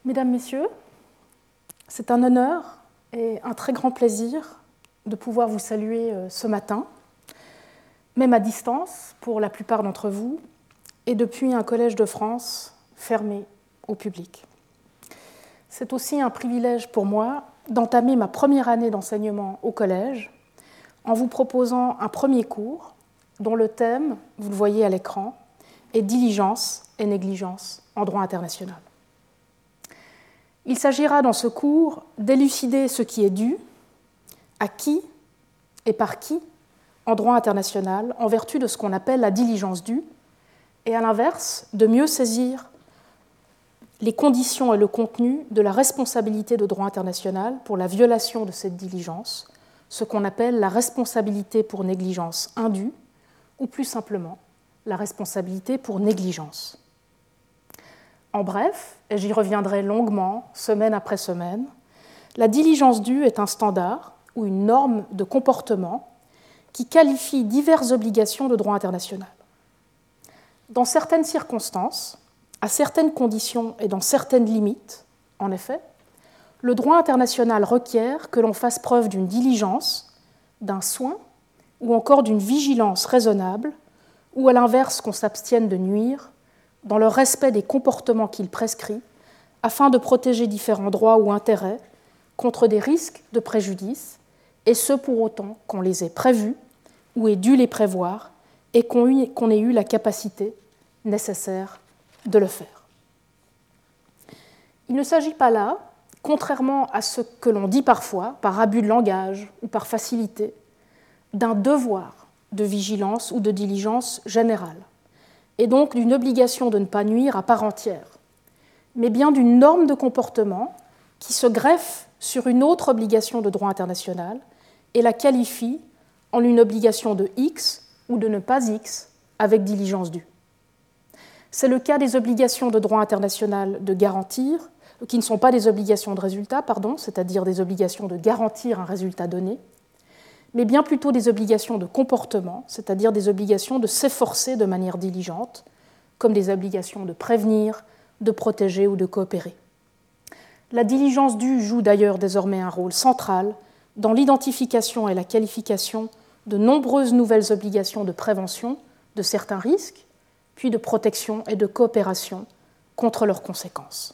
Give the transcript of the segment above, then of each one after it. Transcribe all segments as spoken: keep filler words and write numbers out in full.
Mesdames, Messieurs, c'est un honneur et un très grand plaisir de pouvoir vous saluer ce matin, même à distance pour la plupart d'entre vous, et depuis un collège de France fermé au public. C'est aussi un privilège pour moi d'entamer ma première année d'enseignement au collège en vous proposant un premier cours dont le thème, vous le voyez à l'écran, est « Diligence et négligence en droit international ». Il s'agira dans ce cours d'élucider ce qui est dû, à qui et par qui en droit international en vertu de ce qu'on appelle la diligence due, et à l'inverse, de mieux saisir les conditions et le contenu de la responsabilité de droit international pour la violation de cette diligence, ce qu'on appelle la responsabilité pour négligence indue, ou plus simplement la responsabilité pour négligence. En bref, et j'y reviendrai longuement, semaine après semaine, la diligence due est un standard ou une norme de comportement qui qualifie diverses obligations de droit international. Dans certaines circonstances, à certaines conditions et dans certaines limites, en effet, le droit international requiert que l'on fasse preuve d'une diligence, d'un soin ou encore d'une vigilance raisonnable, ou à l'inverse qu'on s'abstienne de nuire, dans le respect des comportements qu'il prescrit, afin de protéger différents droits ou intérêts contre des risques de préjudice, et ce pour autant qu'on les ait prévus ou ait dû les prévoir et qu'on ait eu la capacité nécessaire de le faire. Il ne s'agit pas là, contrairement à ce que l'on dit parfois, par abus de langage ou par facilité, d'un devoir de vigilance ou de diligence générale, et donc d'une obligation de ne pas nuire à part entière, mais bien d'une norme de comportement qui se greffe sur une autre obligation de droit international et la qualifie en une obligation de X ou de ne pas X avec diligence due. C'est le cas des obligations de droit international de garantir, qui ne sont pas des obligations de résultat, pardon, c'est-à-dire des obligations de garantir un résultat donné, mais bien plutôt des obligations de comportement, c'est-à-dire des obligations de s'efforcer de manière diligente, comme des obligations de prévenir, de protéger ou de coopérer. La diligence due joue d'ailleurs désormais un rôle central dans l'identification et la qualification de nombreuses nouvelles obligations de prévention de certains risques, puis de protection et de coopération contre leurs conséquences.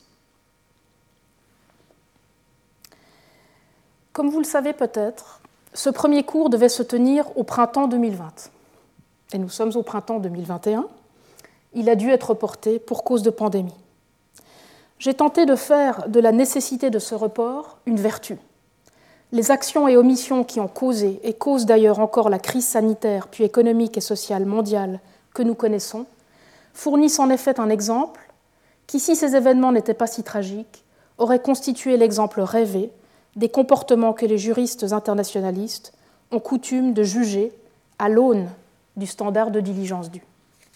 Comme vous le savez peut-être, ce premier cours devait se tenir au printemps deux mille vingt. Et nous sommes au printemps deux mille vingt et un. Il a dû être reporté pour cause de pandémie. J'ai tenté de faire de la nécessité de ce report une vertu. Les actions et omissions qui ont causé et causent d'ailleurs encore la crise sanitaire puis économique et sociale mondiale que nous connaissons fournissent en effet un exemple qui, si ces événements n'étaient pas si tragiques, aurait constitué l'exemple rêvé des comportements que les juristes internationalistes ont coutume de juger à l'aune du standard de diligence due.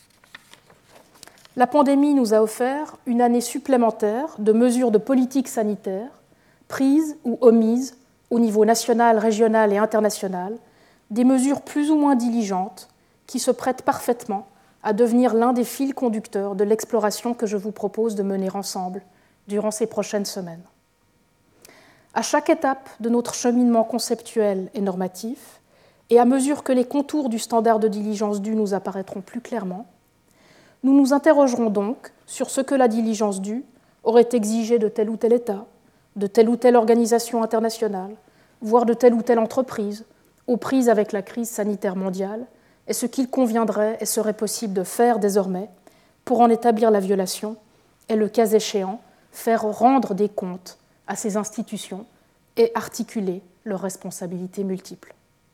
La pandémie nous a offert une année supplémentaire de mesures de politique sanitaire prises ou omises au niveau national, régional et international, des mesures plus ou moins diligentes qui se prêtent parfaitement à devenir l'un des fils conducteurs de l'exploration que je vous propose de mener ensemble durant ces prochaines semaines. À chaque étape de notre cheminement conceptuel et normatif, et à mesure que les contours du standard de diligence due nous apparaîtront plus clairement, nous nous interrogerons donc sur ce que la diligence due aurait exigé de tel ou tel État, de telle ou telle organisation internationale, voire de telle ou telle entreprise, aux prises avec la crise sanitaire mondiale, et ce qu'il conviendrait et serait possible de faire désormais pour en établir la violation et, le cas échéant, faire rendre des comptes à ces institutions et articuler leurs responsabilités multiples.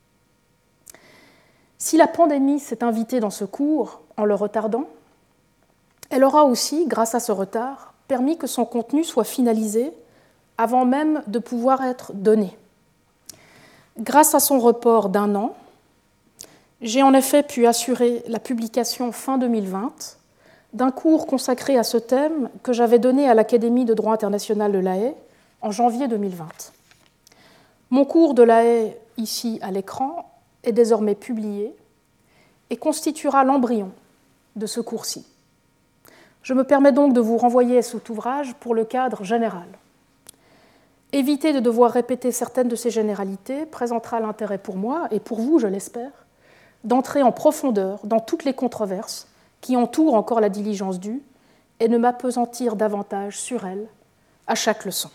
Si la pandémie s'est invitée dans ce cours en le retardant, elle aura aussi, grâce à ce retard, permis que son contenu soit finalisé avant même de pouvoir être donné. Grâce à son report d'un an, j'ai en effet pu assurer la publication fin deux mille vingt d'un cours consacré à ce thème que j'avais donné à l'Académie de droit international de La Haye en janvier deux mille vingt. Mon cours de La Haye, ici à l'écran, est désormais publié et constituera l'embryon de ce cours-ci. Je me permets donc de vous renvoyer à cet ouvrage pour le cadre général. Éviter de devoir répéter certaines de ces généralités présentera l'intérêt pour moi, et pour vous, je l'espère, d'entrer en profondeur dans toutes les controverses qui entourent encore la diligence due et ne m'appesantir davantage sur elle à chaque leçon.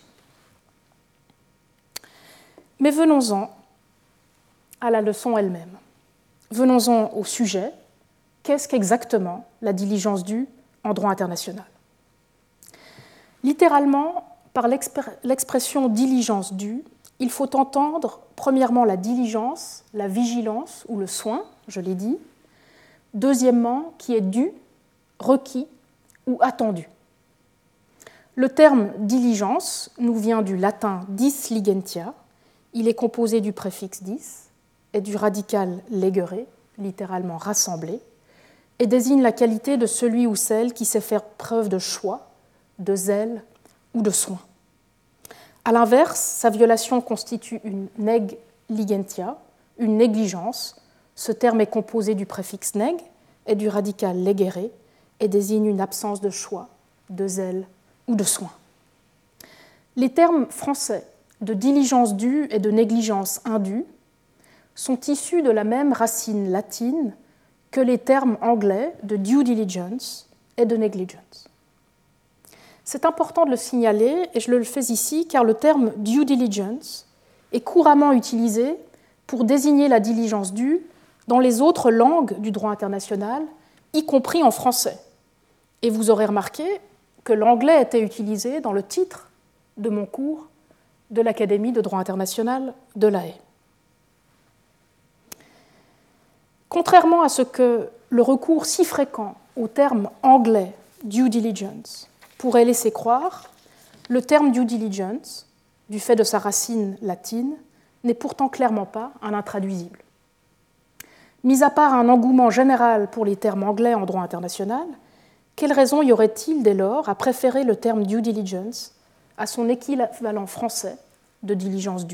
Mais venons-en à la leçon elle-même. Venons-en au sujet. Qu'est-ce qu'exactement la diligence due en droit international ? Littéralement, par l'expression diligence due, il faut entendre premièrement la diligence, la vigilance ou le soin, je l'ai dit, deuxièmement qui est dû, requis ou attendu. Le terme diligence nous vient du latin dis ligentia, il est composé du préfixe dis et du radical legere, littéralement rassembler, et désigne la qualité de celui ou celle qui sait faire preuve de choix, de zèle ou de soin. A l'inverse, sa violation constitue une neg ligentia, une négligence. Ce terme est composé du préfixe neg et du radical legere et désigne une absence de choix, de zèle ou de soin. Les termes français de diligence due et de négligence indue sont issus de la même racine latine que les termes anglais de due diligence et de negligence. C'est important de le signaler, et je le fais ici, car le terme due diligence est couramment utilisé pour désigner la diligence due dans les autres langues du droit international, y compris en français. Et vous aurez remarqué que l'anglais était utilisé dans le titre de mon cours de l'Académie de droit international de La Haye. Contrairement à ce que le recours si fréquent au terme anglais due diligence pourrait laisser croire, le terme due diligence, du fait de sa racine latine, n'est pourtant clairement pas un intraduisible. Mis à part un engouement général pour les termes anglais en droit international, quelle raison y aurait-il dès lors à préférer le terme due diligence à son équivalent français de diligence due ?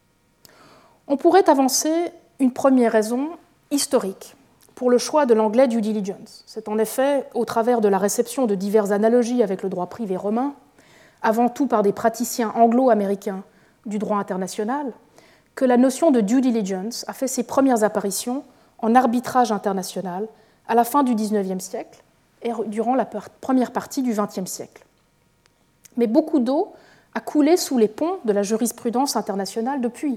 On pourrait avancer une première raison historique pour le choix de l'anglais due diligence. C'est en effet au travers de la réception de diverses analogies avec le droit privé romain, avant tout par des praticiens anglo-américains du droit international, que la notion de due diligence a fait ses premières apparitions en arbitrage international à la fin du dix-neuvième siècle et durant la première partie du vingtième siècle. Mais beaucoup d'eau a coulé sous les ponts de la jurisprudence internationale depuis.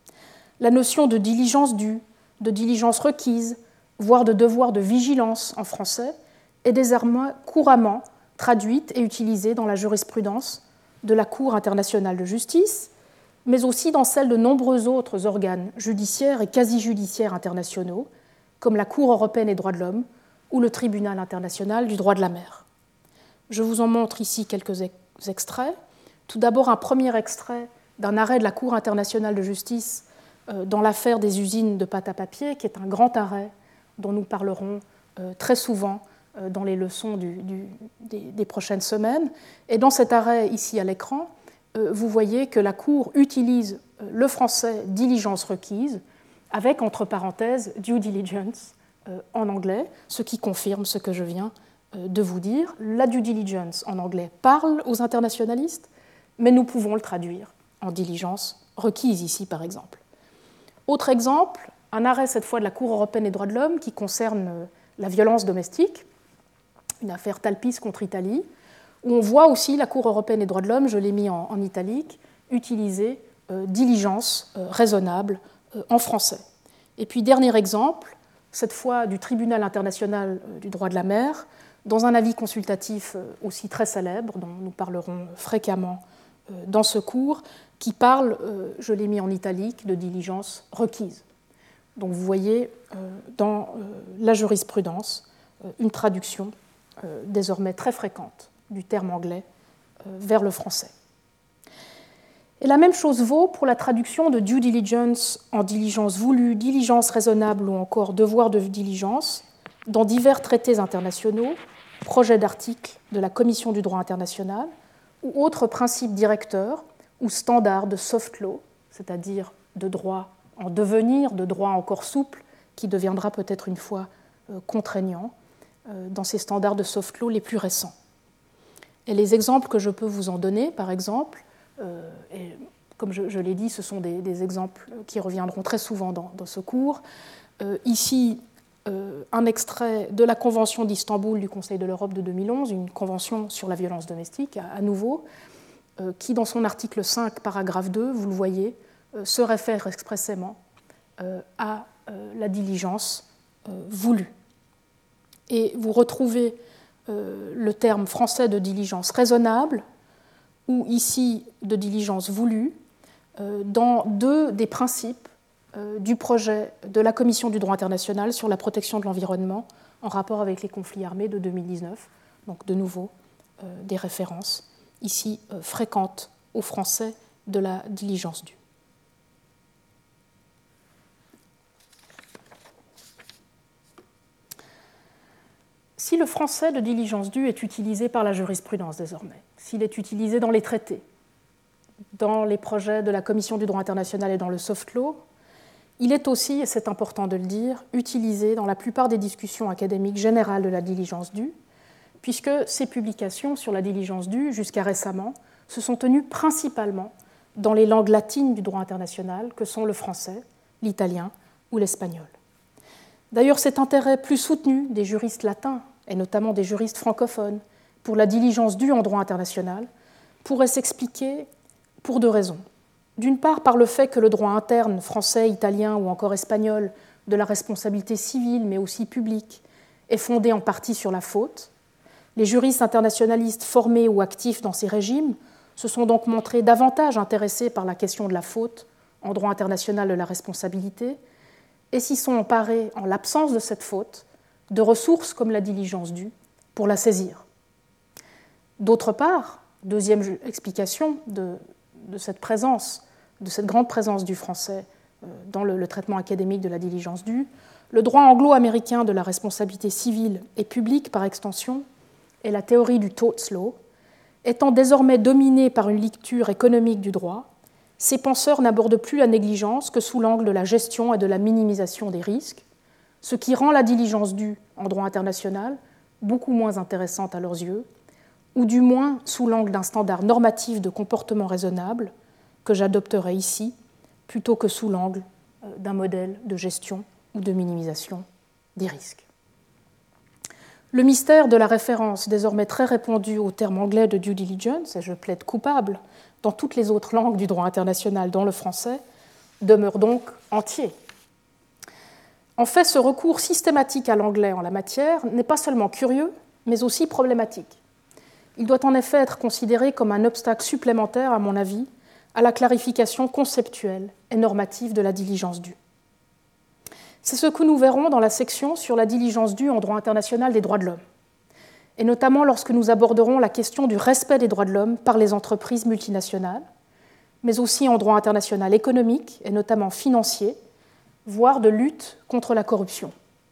La notion de diligence due, de diligence requise, voire de devoir de vigilance en français, est désormais couramment traduite et utilisée dans la jurisprudence de la Cour internationale de justice, mais aussi dans celle de nombreux autres organes judiciaires et quasi-judiciaires internationaux, comme la Cour européenne des droits de l'homme ou le Tribunal international du droit de la mer. Je vous en montre ici quelques extraits. Tout d'abord, un premier extrait d'un arrêt de la Cour internationale de justice dans l'affaire des usines de pâte à papier, qui est un grand arrêt dont nous parlerons très souvent dans les leçons du, du, des, des prochaines semaines. Et dans cet arrêt, ici à l'écran, vous voyez que la Cour utilise le français « diligence requise » avec, entre parenthèses, « due diligence » en anglais, ce qui confirme ce que je viens de vous dire. La due diligence en anglais parle aux internationalistes, mais nous pouvons le traduire en diligence requise ici, par exemple. Autre exemple, un arrêt cette fois de la Cour européenne des droits de l'homme qui concerne la violence domestique, une affaire Talpis contre Italie, où on voit aussi la Cour européenne des droits de l'homme, je l'ai mis en, en italique, utiliser euh, diligence euh, raisonnable euh, en français. Et puis dernier exemple, cette fois du Tribunal international euh, du droit de la mer, dans un avis consultatif euh, aussi très célèbre, dont nous parlerons fréquemment euh, dans ce cours, qui parle, euh, je l'ai mis en italique, de diligence requise. Donc vous voyez euh, dans euh, la jurisprudence euh, une traduction euh, désormais très fréquente du terme anglais euh, vers le français. Et la même chose vaut pour la traduction de due diligence en diligence voulue, diligence raisonnable ou encore devoir de diligence dans divers traités internationaux, projets d'articles de la Commission du droit international ou autres principes directeurs ou standards de soft law, c'est-à-dire de droit en devenir, de droit encore souple, qui deviendra peut-être une fois euh, contraignant, euh, dans ces standards de soft law les plus récents. Et les exemples que je peux vous en donner, par exemple, euh, et comme je, je l'ai dit, ce sont des, des exemples qui reviendront très souvent dans, dans ce cours. Euh, ici, euh, un extrait de la Convention d'Istanbul du Conseil de l'Europe de deux mille onze, une convention sur la violence domestique, à, à nouveau, euh, qui, dans son article cinq, paragraphe deux, vous le voyez, euh, se réfère expressément euh, à euh, la diligence euh, voulue. Et vous retrouvez euh, le terme français de diligence raisonnable, ou ici de diligence voulue, dans deux des principes du projet de la Commission du droit international sur la protection de l'environnement en rapport avec les conflits armés de deux mille dix-neuf. Donc de nouveau, des références ici fréquentes aux Français de la diligence due. Si le français de diligence due est utilisé par la jurisprudence désormais, s'il est utilisé dans les traités, dans les projets de la Commission du droit international et dans le soft law, il est aussi, et c'est important de le dire, utilisé dans la plupart des discussions académiques générales de la diligence due, puisque ces publications sur la diligence due, jusqu'à récemment, se sont tenues principalement dans les langues latines du droit international, que sont le français, l'italien ou l'espagnol. D'ailleurs, cet intérêt plus soutenu des juristes latins, et notamment des juristes francophones, pour la diligence due en droit international, pourrait s'expliquer pour deux raisons. D'une part, par le fait que le droit interne français, italien ou encore espagnol de la responsabilité civile, mais aussi publique, est fondé en partie sur la faute. Les juristes internationalistes formés ou actifs dans ces régimes se sont donc montrés davantage intéressés par la question de la faute en droit international de la responsabilité et s'y sont emparés, en l'absence de cette faute, de ressources comme la diligence due pour la saisir. D'autre part, deuxième explication de de cette présence, de cette grande présence du français dans le, le traitement académique de la diligence due, le droit anglo-américain de la responsabilité civile et publique par extension et la théorie du torts law, étant désormais dominés par une lecture économique du droit, ces penseurs n'abordent plus la négligence que sous l'angle de la gestion et de la minimisation des risques, ce qui rend la diligence due en droit international beaucoup moins intéressante à leurs yeux, ou du moins sous l'angle d'un standard normatif de comportement raisonnable, que j'adopterai ici, plutôt que sous l'angle d'un modèle de gestion ou de minimisation des risques. Le mystère de la référence désormais très répandue au terme anglais de due diligence, et je plaide coupable, dans toutes les autres langues du droit international, dont le français, demeure donc entier. En fait, ce recours systématique à l'anglais en la matière n'est pas seulement curieux, mais aussi problématique. Il doit en effet être considéré comme un obstacle supplémentaire, à mon avis, à la clarification conceptuelle et normative de la diligence due. C'est ce que nous verrons dans la section sur la diligence due en droit international des droits de l'homme, et notamment lorsque nous aborderons la question du respect des droits de l'homme par les entreprises multinationales, mais aussi en droit international économique et notamment financier, voire de lutte contre la corruption.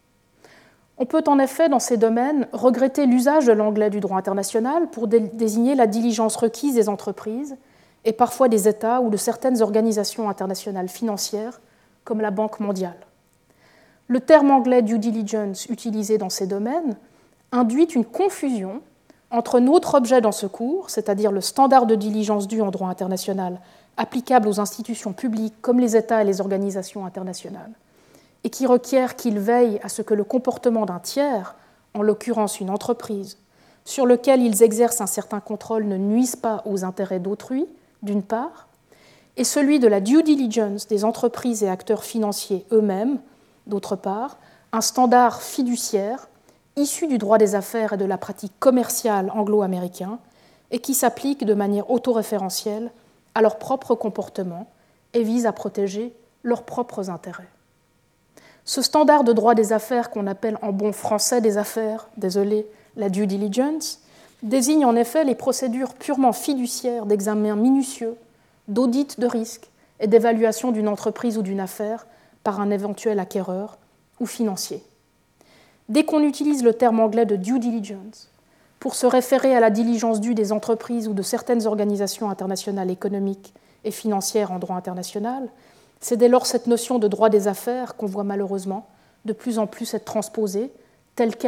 On peut en effet, dans ces domaines, regretter l'usage de l'anglais du droit international pour désigner la diligence requise des entreprises et parfois des États ou de certaines organisations internationales financières, comme la Banque mondiale. Le terme anglais due diligence utilisé dans ces domaines induit une confusion entre notre objet dans ce cours, c'est-à-dire le standard de diligence due en droit international applicable aux institutions publiques comme les États et les organisations internationales, et qui requiert qu'ils veillent à ce que le comportement d'un tiers, en l'occurrence une entreprise, sur lequel ils exercent un certain contrôle ne nuise pas aux intérêts d'autrui, d'une part, et celui de la due diligence des entreprises et acteurs financiers eux-mêmes, d'autre part, un standard fiduciaire issu du droit des affaires et de la pratique commerciale anglo-américain et qui s'applique de manière autoréférentielle à leur propre comportement et vise à protéger leurs propres intérêts. Ce standard de droit des affaires qu'on appelle en bon français des affaires, désolé, la due diligence, désigne en effet les procédures purement fiduciaires d'examen minutieux, d'audit de risque et d'évaluation d'une entreprise ou d'une affaire par un éventuel acquéreur ou financier. Dès qu'on utilise le terme anglais de due diligence pour se référer à la diligence due des entreprises ou de certaines organisations internationales économiques et financières en droit international, c'est dès lors cette notion de droit des affaires qu'on voit malheureusement de plus en plus être transposée, telle qu'elle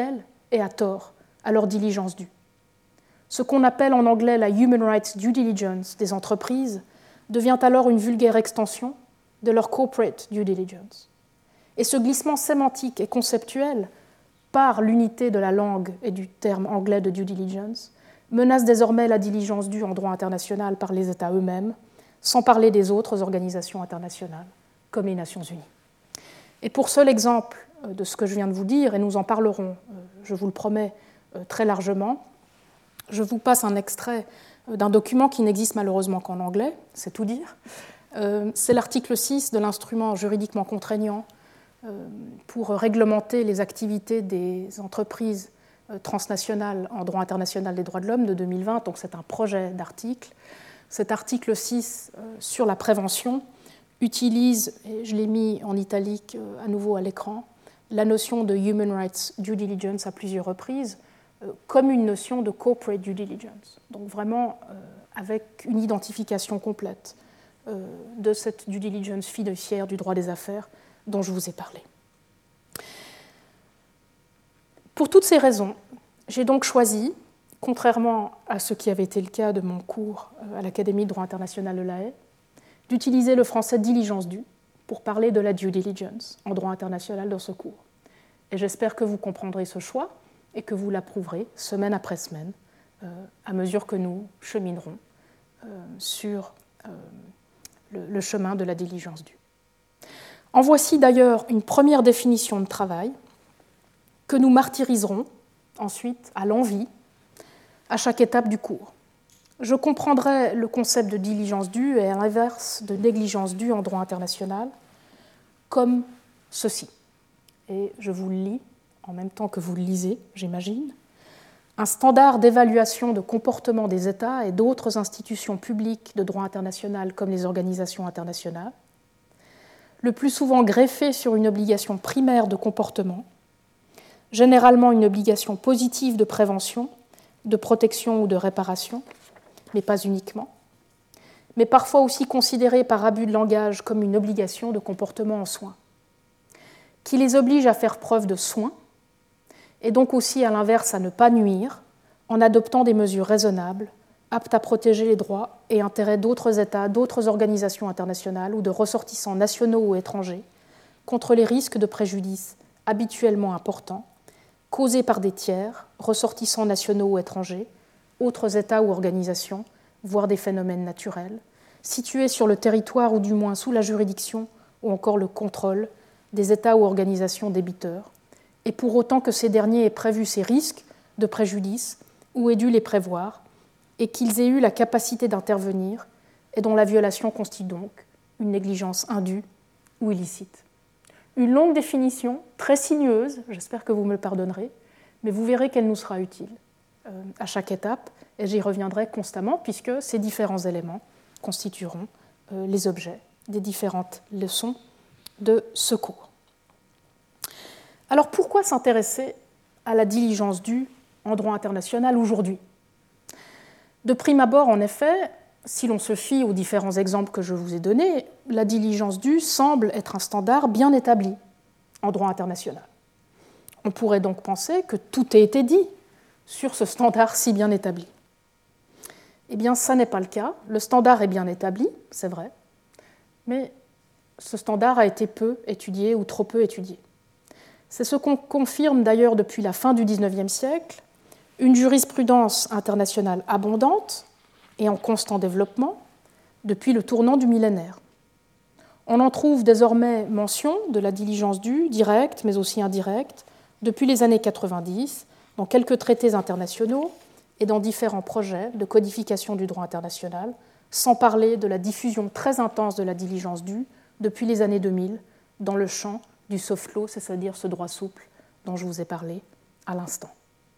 et à tort, à leur diligence due. Ce qu'on appelle en anglais la Human Rights Due Diligence des entreprises devient alors une vulgaire extension de leur Corporate Due Diligence. Et ce glissement sémantique et conceptuel, par l'unité de la langue et du terme anglais de due diligence, menace désormais la diligence due en droit international par les États eux-mêmes, sans parler des autres organisations internationales, comme les Nations Unies. Et pour seul exemple de ce que je viens de vous dire, et nous en parlerons, je vous le promets, très largement, je vous passe un extrait d'un document qui n'existe malheureusement qu'en anglais, c'est tout dire. C'est l'article six de l'instrument juridiquement contraignant pour réglementer les activités des entreprises transnationales en droit international des droits de l'homme de deux mille vingt, donc c'est un projet d'article. Cet article six sur la prévention utilise, et je l'ai mis en italique à nouveau à l'écran, la notion de Human Rights Due Diligence à plusieurs reprises comme une notion de Corporate Due Diligence, donc vraiment avec une identification complète de cette due diligence fiduciaire du droit des affaires dont je vous ai parlé. Pour toutes ces raisons, j'ai donc choisi, contrairement à ce qui avait été le cas de mon cours à l'Académie de droit international de La Haye, d'utiliser le français diligence due pour parler de la due diligence en droit international dans ce cours. Et j'espère que vous comprendrez ce choix et que vous l'approuverez semaine après semaine euh, à mesure que nous cheminerons euh, sur euh, le, le chemin de la diligence due. En voici d'ailleurs une première définition de travail que nous martyriserons ensuite à l'envi à chaque étape du cours. Je comprendrai le concept de diligence due et à l'inverse de négligence due en droit international comme ceci. Et je vous le lis en même temps que vous le lisez, j'imagine. Un standard d'évaluation de comportement des États et d'autres institutions publiques de droit international comme les organisations internationales, le plus souvent greffé sur une obligation primaire de comportement, généralement une obligation positive de prévention, de protection ou de réparation, mais pas uniquement, mais parfois aussi considérée par abus de langage comme une obligation de comportement en soins, qui les oblige à faire preuve de soin, et donc aussi à l'inverse à ne pas nuire, en adoptant des mesures raisonnables, aptes à protéger les droits et intérêts d'autres États, d'autres organisations internationales ou de ressortissants nationaux ou étrangers, contre les risques de préjudice habituellement importants, causés par des tiers, ressortissants nationaux ou étrangers, autres États ou organisations, voire des phénomènes naturels, situés sur le territoire ou du moins sous la juridiction ou encore le contrôle des États ou organisations débiteurs, et pour autant que ces derniers aient prévu ces risques de préjudice ou aient dû les prévoir, et qu'ils aient eu la capacité d'intervenir, et dont la violation constitue donc une négligence indue ou illicite. Une longue définition, très sinueuse, j'espère que vous me le pardonnerez, mais vous verrez qu'elle nous sera utile euh, à chaque étape, et j'y reviendrai constamment, puisque ces différents éléments constitueront euh, les objets des différentes leçons de ce cours. Alors pourquoi s'intéresser à la diligence due en droit international aujourd'hui ? De prime abord, en effet, si l'on se fie aux différents exemples que je vous ai donnés, la diligence due semble être un standard bien établi en droit international. On pourrait donc penser que tout a été dit sur ce standard si bien établi. Eh bien, ça n'est pas le cas. Le standard est bien établi, c'est vrai, mais ce standard a été peu étudié ou trop peu étudié. C'est ce qu'on confirme d'ailleurs depuis la fin du dix-neuvième siècle, une jurisprudence internationale abondante et en constant développement depuis le tournant du millénaire. On en trouve désormais mention de la diligence due, directe mais aussi indirecte, depuis les années quatre-vingt-dix, dans quelques traités internationaux et dans différents projets de codification du droit international, sans parler de la diffusion très intense de la diligence due depuis les années deux mille dans le champ du soft law, c'est-à-dire ce droit souple dont je vous ai parlé à l'instant.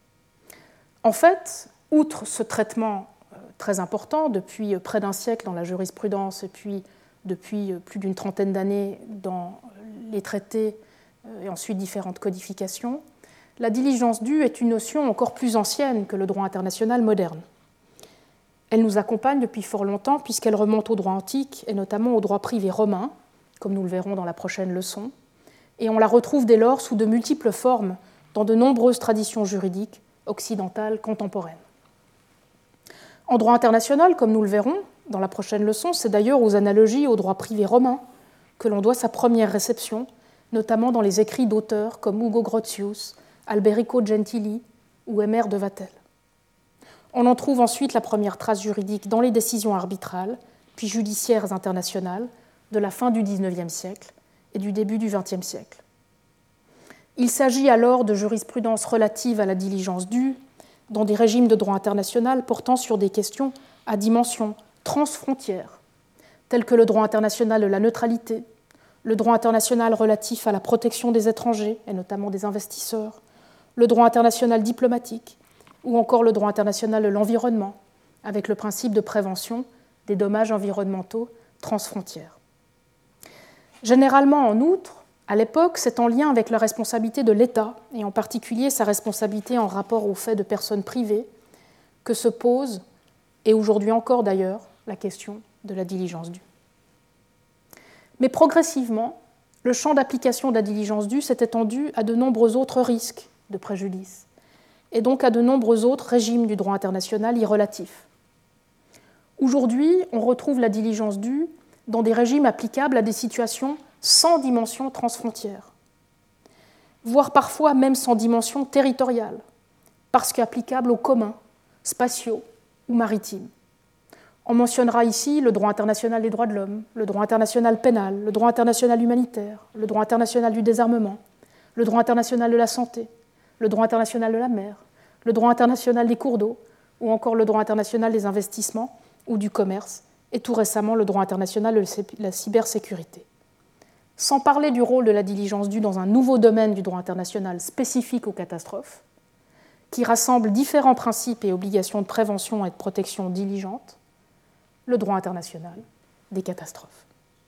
En fait, outre ce traitement très important depuis près d'un siècle dans la jurisprudence et puis depuis plus d'une trentaine d'années dans les traités et ensuite différentes codifications, la diligence due est une notion encore plus ancienne que le droit international moderne. Elle nous accompagne depuis fort longtemps puisqu'elle remonte au droit antique et notamment au droit privé romain, comme nous le verrons dans la prochaine leçon, et on la retrouve dès lors sous de multiples formes dans de nombreuses traditions juridiques occidentales contemporaines. En droit international, comme nous le verrons dans la prochaine leçon, c'est d'ailleurs aux analogies au droit privé romain que l'on doit sa première réception, notamment dans les écrits d'auteurs comme Ugo Grotius, Alberico Gentili ou Emer de Vatel. On en trouve ensuite la première trace juridique dans les décisions arbitrales, puis judiciaires internationales, de la fin du dix-neuvième siècle et du début du vingtième siècle. Il s'agit alors de jurisprudence relative à la diligence due dans des régimes de droit international portant sur des questions à dimension transfrontière, telles que le droit international de la neutralité, le droit international relatif à la protection des étrangers, et notamment des investisseurs, le droit international diplomatique, ou encore le droit international de l'environnement, avec le principe de prévention des dommages environnementaux transfrontières. Généralement, en outre, à l'époque, c'est en lien avec la responsabilité de l'État, et en particulier sa responsabilité en rapport aux faits de personnes privées, que se pose, et aujourd'hui encore d'ailleurs, la question de la diligence due. Mais progressivement, le champ d'application de la diligence due s'est étendu à de nombreux autres risques de préjudice, et donc à de nombreux autres régimes du droit international y relatifs. Aujourd'hui, on retrouve la diligence due dans des régimes applicables à des situations sans dimension transfrontière, voire parfois même sans dimension territoriale, parce qu'applicables aux communs, spatiaux ou maritimes. On mentionnera ici le droit international des droits de l'homme, le droit international pénal, le droit international humanitaire, le droit international du désarmement, le droit international de la santé, le droit international de la mer, le droit international des cours d'eau, ou encore le droit international des investissements ou du commerce, et tout récemment le droit international de la cybersécurité. Sans parler du rôle de la diligence due dans un nouveau domaine du droit international spécifique aux catastrophes, qui rassemble différents principes et obligations de prévention et de protection diligente, le droit international des catastrophes.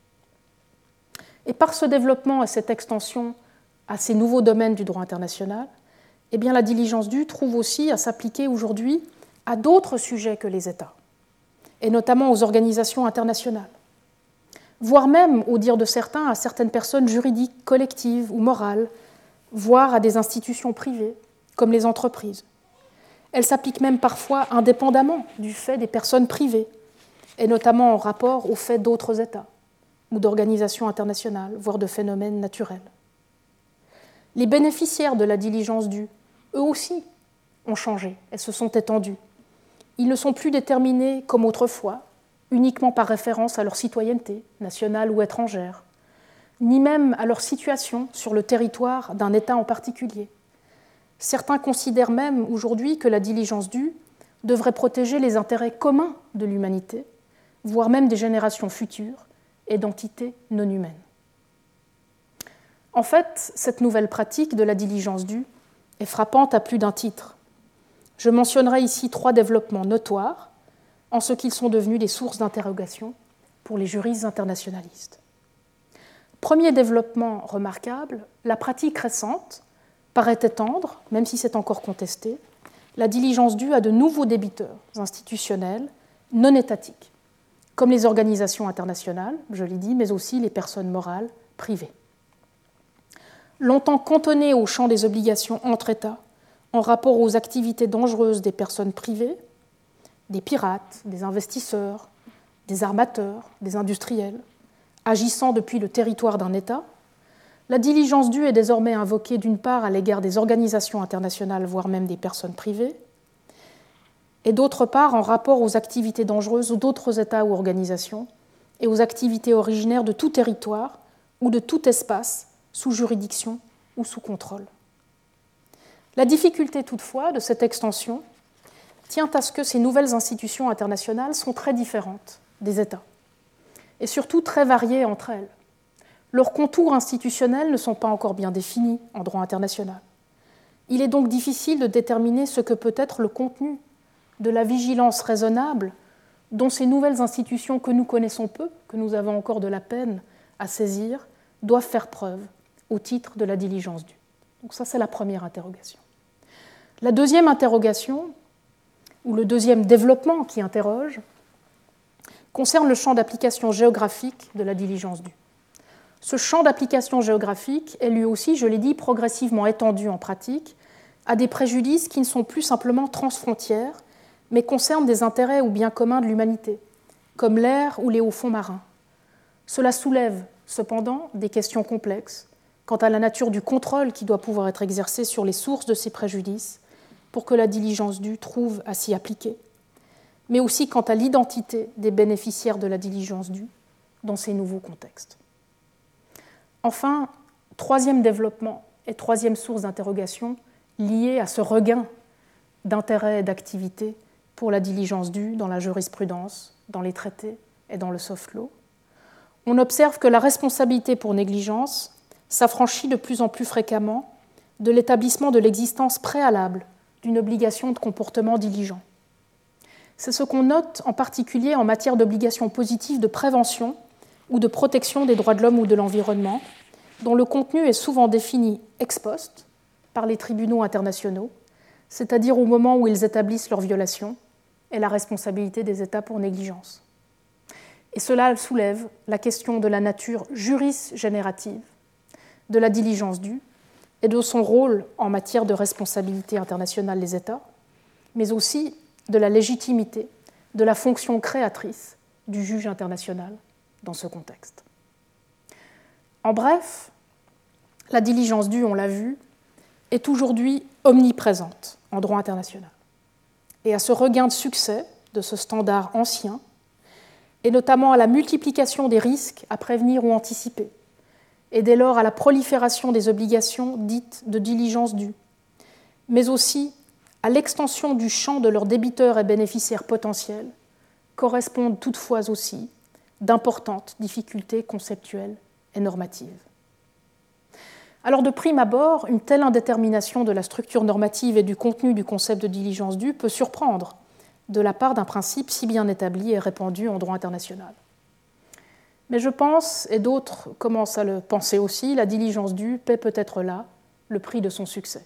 Et par ce développement et cette extension à ces nouveaux domaines du droit international, eh bien, la diligence due trouve aussi à s'appliquer aujourd'hui à d'autres sujets que les États, et notamment aux organisations internationales, voire même, au dire de certains, à certaines personnes juridiques, collectives ou morales, voire à des institutions privées, comme les entreprises. Elle s'applique même parfois indépendamment du fait des personnes privées, et notamment en rapport aux faits d'autres États ou d'organisations internationales, voire de phénomènes naturels. Les bénéficiaires de la diligence due, eux aussi, ont changé et se sont étendus. Ils ne sont plus déterminés, comme autrefois, uniquement par référence à leur citoyenneté, nationale ou étrangère, ni même à leur situation sur le territoire d'un État en particulier. Certains considèrent même aujourd'hui que la diligence due devrait protéger les intérêts communs de l'humanité, voire même des générations futures et d'entités non humaines. En fait, cette nouvelle pratique de la diligence due est frappante à plus d'un titre. Je mentionnerai ici trois développements notoires en ce qu'ils sont devenus des sources d'interrogation pour les juristes internationalistes. Premier développement remarquable, la pratique récente paraît étendre, même si c'est encore contesté, la diligence due à de nouveaux débiteurs institutionnels non étatiques, comme les organisations internationales, je l'ai dit, mais aussi les personnes morales privées. Longtemps cantonnées au champ des obligations entre États, en rapport aux activités dangereuses des personnes privées, des pirates, des investisseurs, des armateurs, des industriels, agissant depuis le territoire d'un État, la diligence due est désormais invoquée d'une part à l'égard des organisations internationales, voire même des personnes privées, et d'autre part en rapport aux activités dangereuses d'autres États ou organisations et aux activités originaires de tout territoire ou de tout espace sous juridiction ou sous contrôle. La difficulté toutefois de cette extension tient à ce que ces nouvelles institutions internationales sont très différentes des États et surtout très variées entre elles. Leurs contours institutionnels ne sont pas encore bien définis en droit international. Il est donc difficile de déterminer ce que peut être le contenu de la vigilance raisonnable dont ces nouvelles institutions que nous connaissons peu, que nous avons encore de la peine à saisir, doivent faire preuve au titre de la diligence due. Donc ça, c'est la première interrogation. La deuxième interrogation, ou le deuxième développement qui interroge, concerne le champ d'application géographique de la diligence due. Ce champ d'application géographique est lui aussi, je l'ai dit, progressivement étendu en pratique à des préjudices qui ne sont plus simplement transfrontières, mais concernent des intérêts ou biens communs de l'humanité, comme l'air ou les hauts fonds marins. Cela soulève cependant des questions complexes quant à la nature du contrôle qui doit pouvoir être exercé sur les sources de ces préjudices pour que la diligence due trouve à s'y appliquer, mais aussi quant à l'identité des bénéficiaires de la diligence due dans ces nouveaux contextes. Enfin, troisième développement et troisième source d'interrogation liée à ce regain d'intérêt et d'activité pour la diligence due dans la jurisprudence, dans les traités et dans le soft law. On observe que la responsabilité pour négligence s'affranchit de plus en plus fréquemment de l'établissement de l'existence préalable d'une obligation de comportement diligent. C'est ce qu'on note en particulier en matière d'obligations positives de prévention ou de protection des droits de l'homme ou de l'environnement, dont le contenu est souvent défini ex post par les tribunaux internationaux, c'est-à-dire au moment où ils établissent leur violation et la responsabilité des États pour négligence. Et cela soulève la question de la nature jurisgénérative de la diligence due et de son rôle en matière de responsabilité internationale des États, mais aussi de la légitimité de la fonction créatrice du juge international dans ce contexte. En bref, la diligence due, on l'a vu, est aujourd'hui omniprésente en droit international. Et à ce regain de succès de ce standard ancien, et notamment à la multiplication des risques à prévenir ou anticiper, et dès lors à la prolifération des obligations dites de diligence due, mais aussi à l'extension du champ de leurs débiteurs et bénéficiaires potentiels, correspondent toutefois aussi d'importantes difficultés conceptuelles et normatives. Alors de prime abord, une telle indétermination de la structure normative et du contenu du concept de diligence due peut surprendre de la part d'un principe si bien établi et répandu en droit international. Mais je pense, et d'autres commencent à le penser aussi, la diligence due paie peut-être là le prix de son succès.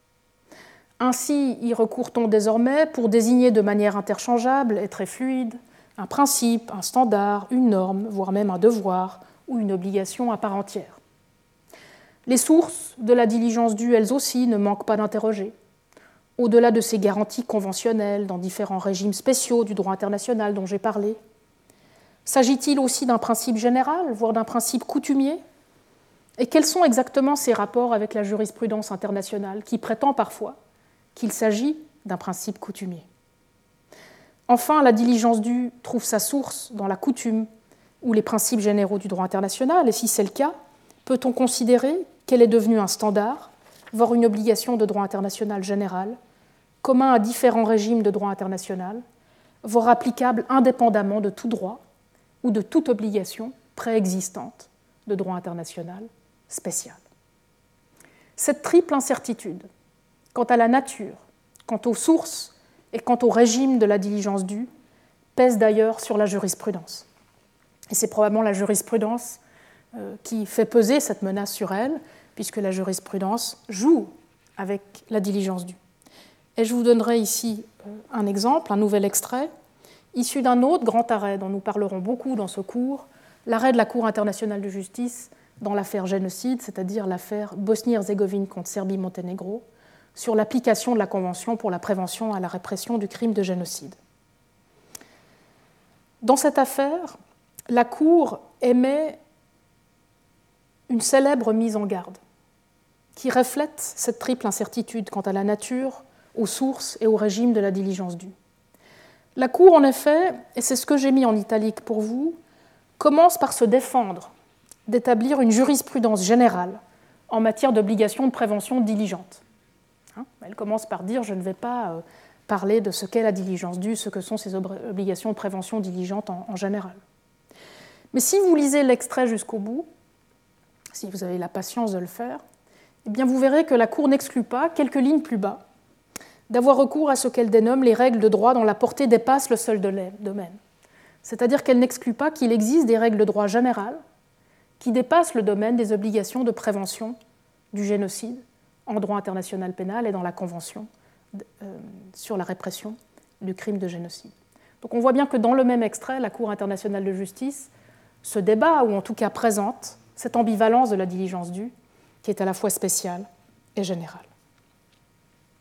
Ainsi y recourt-on désormais pour désigner de manière interchangeable et très fluide un principe, un standard, une norme, voire même un devoir ou une obligation à part entière. Les sources de la diligence due, elles aussi, ne manquent pas d'interroger. Au-delà de ces garanties conventionnelles dans différents régimes spéciaux du droit international dont j'ai parlé, s'agit-il aussi d'un principe général, voire d'un principe coutumier ? Et quels sont exactement ces rapports avec la jurisprudence internationale qui prétend parfois qu'il s'agit d'un principe coutumier ? Enfin, la diligence due trouve sa source dans la coutume ou les principes généraux du droit international, et si c'est le cas, peut-on considérer qu'elle est devenue un standard, voire une obligation de droit international général, commun à différents régimes de droit international, voire applicable indépendamment de tout droit ou de toute obligation préexistante de droit international spécial. Cette triple incertitude, quant à la nature, quant aux sources et quant au régime de la diligence due, pèse d'ailleurs sur la jurisprudence. Et c'est probablement la jurisprudence euh, qui fait peser cette menace sur elle, puisque la jurisprudence joue avec la diligence due. Et je vous donnerai ici euh, un exemple, un nouvel extrait, issu d'un autre grand arrêt dont nous parlerons beaucoup dans ce cours, l'arrêt de la Cour internationale de justice dans l'affaire génocide, c'est-à-dire l'affaire Bosnie-Herzégovine contre Serbie-Monténégro, sur l'application de la Convention pour la prévention et la répression du crime de génocide. Dans cette affaire, la Cour émet une célèbre mise en garde qui reflète cette triple incertitude quant à la nature, aux sources et au régime de la diligence due. La Cour, en effet, et c'est ce que j'ai mis en italique pour vous, commence par se défendre d'établir une jurisprudence générale en matière d'obligation de prévention diligente. Elle commence par dire « je ne vais pas parler de ce qu'est la diligence due, ce que sont ces obligations de prévention diligente en, en général ». Mais si vous lisez l'extrait jusqu'au bout, si vous avez la patience de le faire, eh bien vous verrez que la Cour n'exclut pas, quelques lignes plus bas, d'avoir recours à ce qu'elle dénomme les règles de droit dont la portée dépasse le seul domaine. C'est-à-dire qu'elle n'exclut pas qu'il existe des règles de droit générales qui dépassent le domaine des obligations de prévention du génocide en droit international pénal et dans la Convention euh, sur la répression du crime de génocide. Donc on voit bien que dans le même extrait, la Cour internationale de justice se débat, ou en tout cas présente, cette ambivalence de la diligence due qui est à la fois spéciale et générale.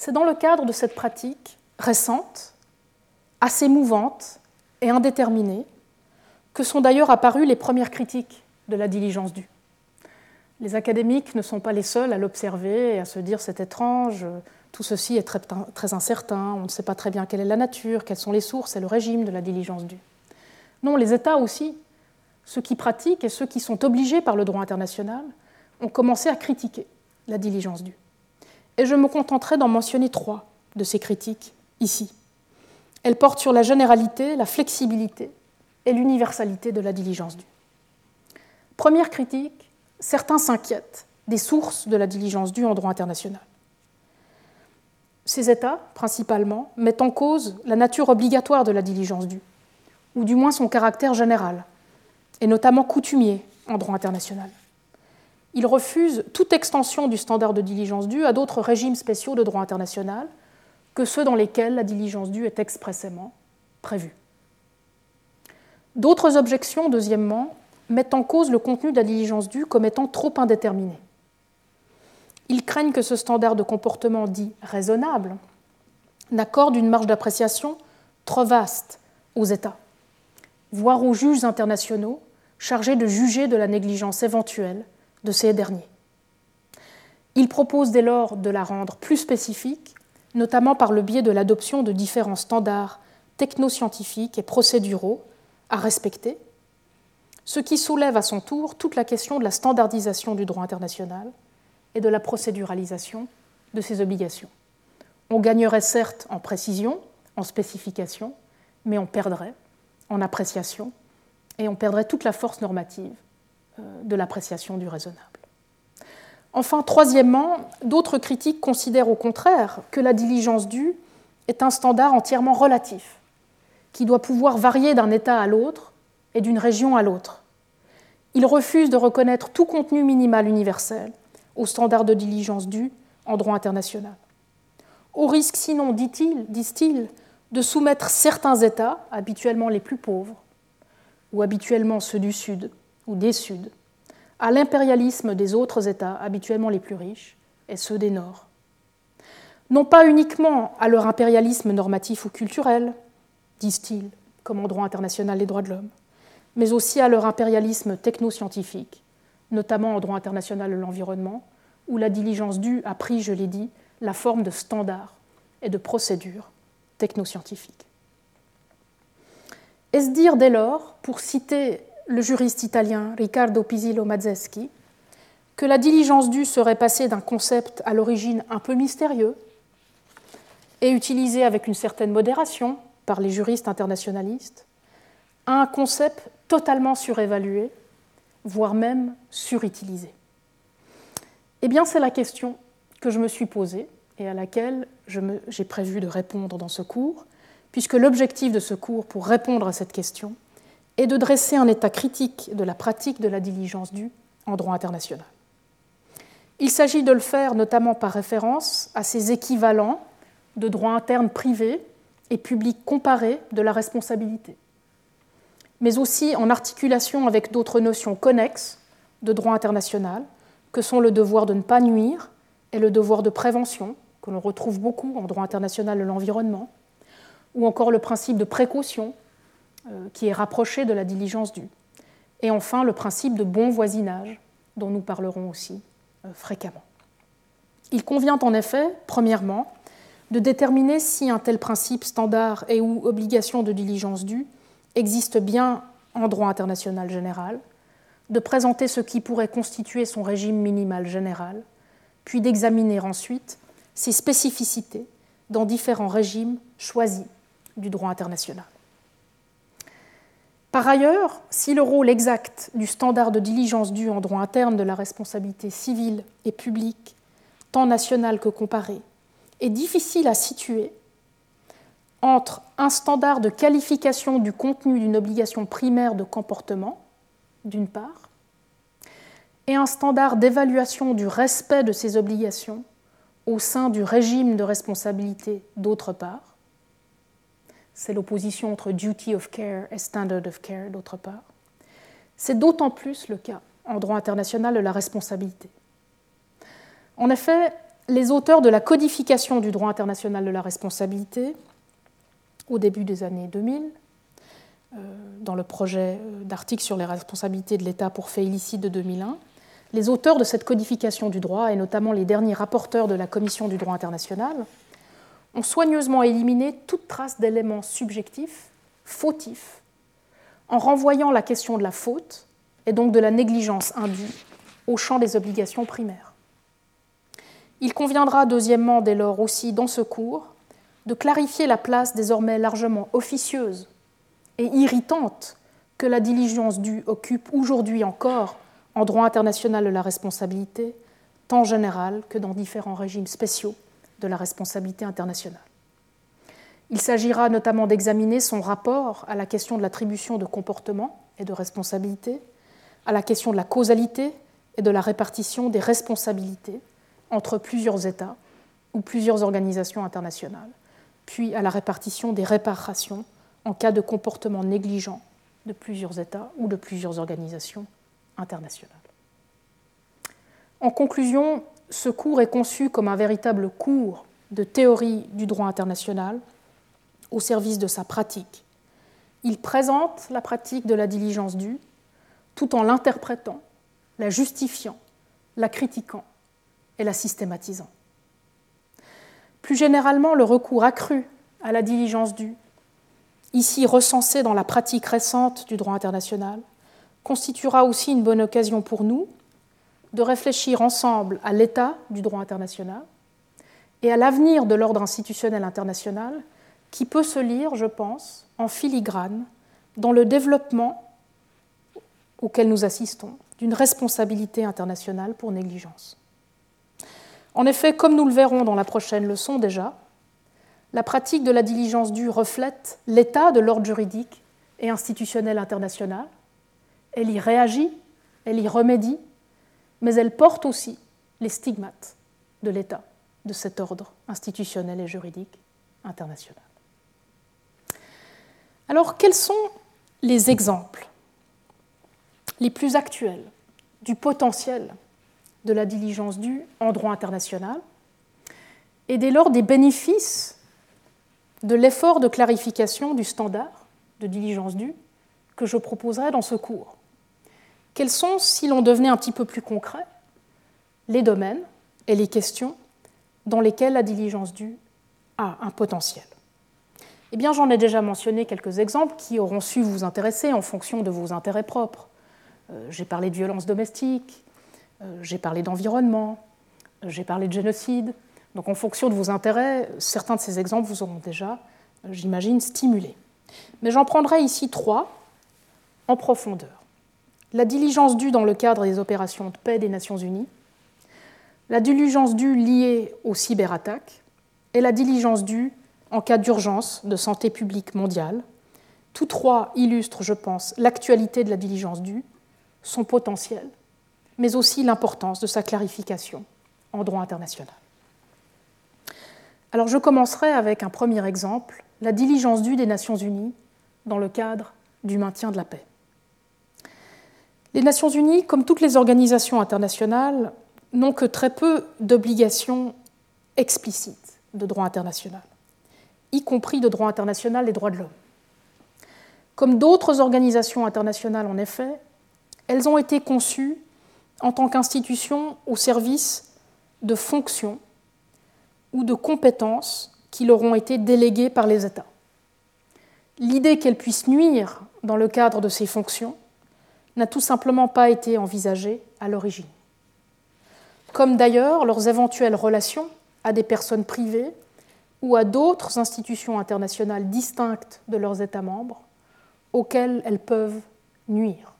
C'est dans le cadre de cette pratique récente, assez mouvante et indéterminée, que sont d'ailleurs apparues les premières critiques de la diligence due. Les académiques ne sont pas les seuls à l'observer et à se dire c'est étrange, tout ceci est très, très incertain, on ne sait pas très bien quelle est la nature, quelles sont les sources et le régime de la diligence due. Non, les États aussi, ceux qui pratiquent et ceux qui sont obligés par le droit international, ont commencé à critiquer la diligence due. Et je me contenterai d'en mentionner trois de ces critiques ici. Elles portent sur la généralité, la flexibilité et l'universalité de la diligence due. Première critique, certains s'inquiètent des sources de la diligence due en droit international. Ces États, principalement, mettent en cause la nature obligatoire de la diligence due, ou du moins son caractère général, et notamment coutumier en droit international. Ils refusent toute extension du standard de diligence due à d'autres régimes spéciaux de droit international que ceux dans lesquels la diligence due est expressément prévue. D'autres objections, deuxièmement, mettent en cause le contenu de la diligence due comme étant trop indéterminé. Ils craignent que ce standard de comportement dit raisonnable n'accorde une marge d'appréciation trop vaste aux États, voire aux juges internationaux chargés de juger de la négligence éventuelle de ces derniers. Ils proposent dès lors de la rendre plus spécifique, notamment par le biais de l'adoption de différents standards technoscientifiques et procéduraux à respecter, ce qui soulève à son tour toute la question de la standardisation du droit international et de la procéduralisation de ses obligations. On gagnerait certes en précision, en spécification, mais on perdrait en appréciation et on perdrait toute la force normative de l'appréciation du raisonnable. Enfin, troisièmement, d'autres critiques considèrent au contraire que la diligence due est un standard entièrement relatif, qui doit pouvoir varier d'un État à l'autre et d'une région à l'autre. Ils refusent de reconnaître tout contenu minimal universel au standard de diligence due en droit international. Au risque sinon, dit-il, disent-ils, de soumettre certains États, habituellement les plus pauvres, ou habituellement ceux du Sud ou des Suds, à l'impérialisme des autres États, habituellement les plus riches, et ceux des Nord. Non pas uniquement à leur impérialisme normatif ou culturel, disent-ils, comme en droit international des droits de l'homme, mais aussi à leur impérialisme technoscientifique, notamment en droit international de l'environnement, où la diligence due a pris, je l'ai dit, la forme de standards et de procédures technoscientifiques. Est-ce dire dès lors, pour citer le juriste italien Riccardo Pisillo Mazzeschi, que la diligence due serait passée d'un concept à l'origine un peu mystérieux et utilisé avec une certaine modération par les juristes internationalistes, à un concept totalement surévalué, voire même surutilisé? Eh bien, c'est la question que je me suis posée et à laquelle je me, j'ai prévu de répondre dans ce cours, puisque l'objectif de ce cours pour répondre à cette question est de dresser un état critique de la pratique de la diligence due en droit international. Il s'agit de le faire notamment par référence à ces équivalents de droit interne privé et public comparé de la responsabilité, mais aussi en articulation avec d'autres notions connexes de droit international, que sont le devoir de ne pas nuire et le devoir de prévention, que l'on retrouve beaucoup en droit international de l'environnement, ou encore le principe de précaution, euh, qui est rapproché de la diligence due, et enfin le principe de bon voisinage, dont nous parlerons aussi euh, fréquemment. Il convient en effet, premièrement, de déterminer si un tel principe standard et ou obligation de diligence due existe bien en droit international général, de présenter ce qui pourrait constituer son régime minimal général, puis d'examiner ensuite ses spécificités dans différents régimes choisis du droit international. Par ailleurs, si le rôle exact du standard de diligence due en droit interne de la responsabilité civile et publique, tant nationale que comparée, est difficile à situer entre un standard de qualification du contenu d'une obligation primaire de comportement, d'une part, et un standard d'évaluation du respect de ces obligations au sein du régime de responsabilité, d'autre part. C'est l'opposition entre duty of care et standard of care, d'autre part. C'est d'autant plus le cas en droit international de la responsabilité. En effet, les auteurs de la codification du droit international de la responsabilité, au début des années deux mille, euh, dans le projet d'article sur les responsabilités de l'État pour faits illicites de deux mille un, les auteurs de cette codification du droit, et notamment les derniers rapporteurs de la Commission du droit international, ont soigneusement éliminé toute trace d'éléments subjectifs, fautifs, en renvoyant la question de la faute, et donc de la négligence indue, au champ des obligations primaires. Il conviendra, deuxièmement, dès lors aussi, dans ce cours, de clarifier la place désormais largement officieuse et irritante que la diligence due occupe aujourd'hui encore en droit international de la responsabilité, tant général que dans différents régimes spéciaux de la responsabilité internationale. Il s'agira notamment d'examiner son rapport à la question de l'attribution de comportement et de responsabilité, à la question de la causalité et de la répartition des responsabilités entre plusieurs États ou plusieurs organisations internationales, puis à la répartition des réparations en cas de comportement négligent de plusieurs États ou de plusieurs organisations internationales. En conclusion, ce cours est conçu comme un véritable cours de théorie du droit international au service de sa pratique. Il présente la pratique de la diligence due tout en l'interprétant, la justifiant, la critiquant et la systématisant. Plus généralement, le recours accru à la diligence due, ici recensé dans la pratique récente du droit international, constituera aussi une bonne occasion pour nous de réfléchir ensemble à l'état du droit international et à l'avenir de l'ordre institutionnel international qui peut se lire, je pense, en filigrane dans le développement auquel nous assistons d'une responsabilité internationale pour négligence. En effet, comme nous le verrons dans la prochaine leçon déjà, la pratique de la diligence due reflète l'état de l'ordre juridique et institutionnel international. Elle y réagit, elle y remédie, mais elle porte aussi les stigmates de l'état de cet ordre institutionnel et juridique international. Alors, quels sont les exemples les plus actuels du potentiel de la diligence due en droit international et dès lors des bénéfices de l'effort de clarification du standard de diligence due que je proposerai dans ce cours? Quels sont, si l'on devenait un petit peu plus concret, les domaines et les questions dans lesquels la diligence due a un potentiel? Eh bien, j'en ai déjà mentionné quelques exemples qui auront su vous intéresser en fonction de vos intérêts propres. Euh, j'ai parlé de violence domestique, euh, j'ai parlé d'environnement, euh, j'ai parlé de génocide. Donc, en fonction de vos intérêts, certains de ces exemples vous auront déjà, euh, j'imagine, stimulé. Mais j'en prendrai ici trois en profondeur. La diligence due dans le cadre des opérations de paix des Nations Unies, la diligence due liée aux cyberattaques et la diligence due en cas d'urgence de santé publique mondiale. Tous trois illustrent, je pense, l'actualité de la diligence due, son potentiel, mais aussi l'importance de sa clarification en droit international. Alors je commencerai avec un premier exemple, la diligence due des Nations Unies dans le cadre du maintien de la paix. Les Nations Unies, comme toutes les organisations internationales, n'ont que très peu d'obligations explicites de droit international, y compris de droit international des droits de l'homme. Comme d'autres organisations internationales, en effet, elles ont été conçues en tant qu'institutions au service de fonctions ou de compétences qui leur ont été déléguées par les États. L'idée qu'elles puissent nuire dans le cadre de ces fonctions n'a tout simplement pas été envisagée à l'origine. Comme d'ailleurs leurs éventuelles relations à des personnes privées ou à d'autres institutions internationales distinctes de leurs États membres auxquelles elles peuvent nuire.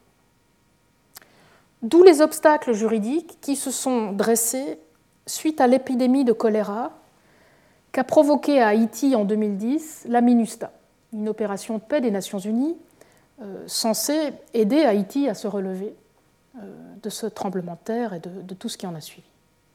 D'où les obstacles juridiques qui se sont dressés suite à l'épidémie de choléra qu'a provoquée à Haïti en deux mille dix la MINUSTAH, une opération de paix des Nations Unies euh, censée aider Haïti à se relever euh, de ce tremblement de terre et de, de tout ce qui en a suivi.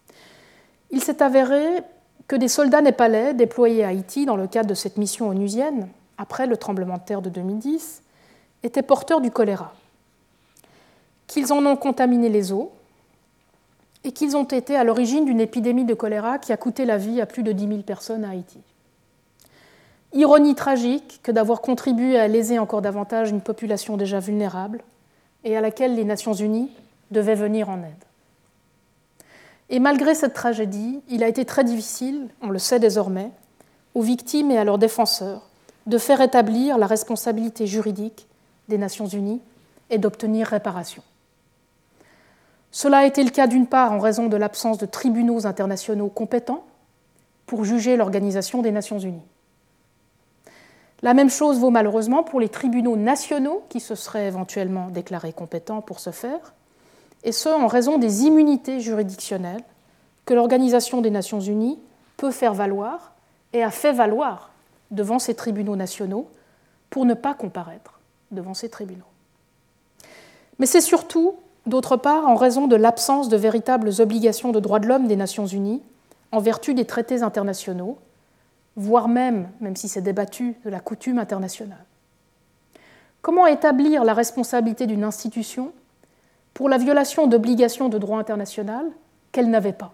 Il s'est avéré que des soldats népalais déployés à Haïti dans le cadre de cette mission onusienne, après le tremblement de terre de deux mille dix, étaient porteurs du choléra, qu'ils en ont contaminé les eaux, et qu'ils ont été à l'origine d'une épidémie de choléra qui a coûté la vie à plus de dix mille personnes à Haïti. Ironie tragique que d'avoir contribué à léser encore davantage une population déjà vulnérable et à laquelle les Nations Unies devaient venir en aide. Et malgré cette tragédie, il a été très difficile, on le sait désormais, aux victimes et à leurs défenseurs de faire établir la responsabilité juridique des Nations Unies et d'obtenir réparation. Cela a été le cas d'une part en raison de l'absence de tribunaux internationaux compétents pour juger l'Organisation des Nations Unies. La même chose vaut malheureusement pour les tribunaux nationaux qui se seraient éventuellement déclarés compétents pour ce faire, et ce en raison des immunités juridictionnelles que l'Organisation des Nations Unies peut faire valoir et a fait valoir devant ces tribunaux nationaux pour ne pas comparaître devant ces tribunaux. Mais c'est surtout, d'autre part, en raison de l'absence de véritables obligations de droits de l'homme des Nations Unies en vertu des traités internationaux, voire même, même si c'est débattu, de la coutume internationale. Comment établir la responsabilité d'une institution pour la violation d'obligations de droit international qu'elle n'avait pas?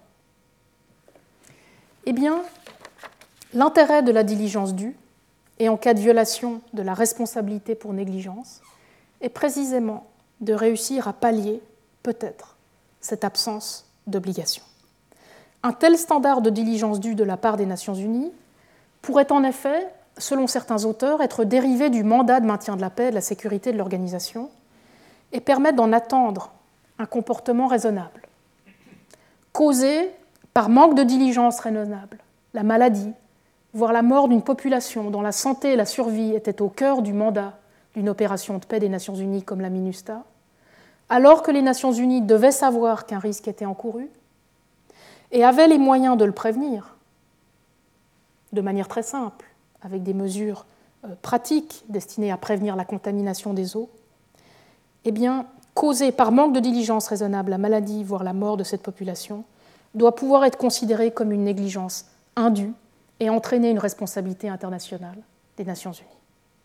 Eh bien, l'intérêt de la diligence due, et en cas de violation de la responsabilité pour négligence, est précisément de réussir à pallier, peut-être, cette absence d'obligation. Un tel standard de diligence due de la part des Nations Unies pourrait en effet, selon certains auteurs, être dérivé du mandat de maintien de la paix et de la sécurité de l'organisation et permettre d'en attendre un comportement raisonnable. Causé par manque de diligence raisonnable, la maladie, voire la mort d'une population dont la santé et la survie étaient au cœur du mandat d'une opération de paix des Nations Unies comme la MINUSTAH, alors que les Nations Unies devaient savoir qu'un risque était encouru et avaient les moyens de le prévenir, de manière très simple, avec des mesures pratiques destinées à prévenir la contamination des eaux, eh bien, causée par manque de diligence raisonnable la maladie, voire la mort de cette population, doit pouvoir être considérée comme une négligence indue et entraîner une responsabilité internationale des Nations Unies.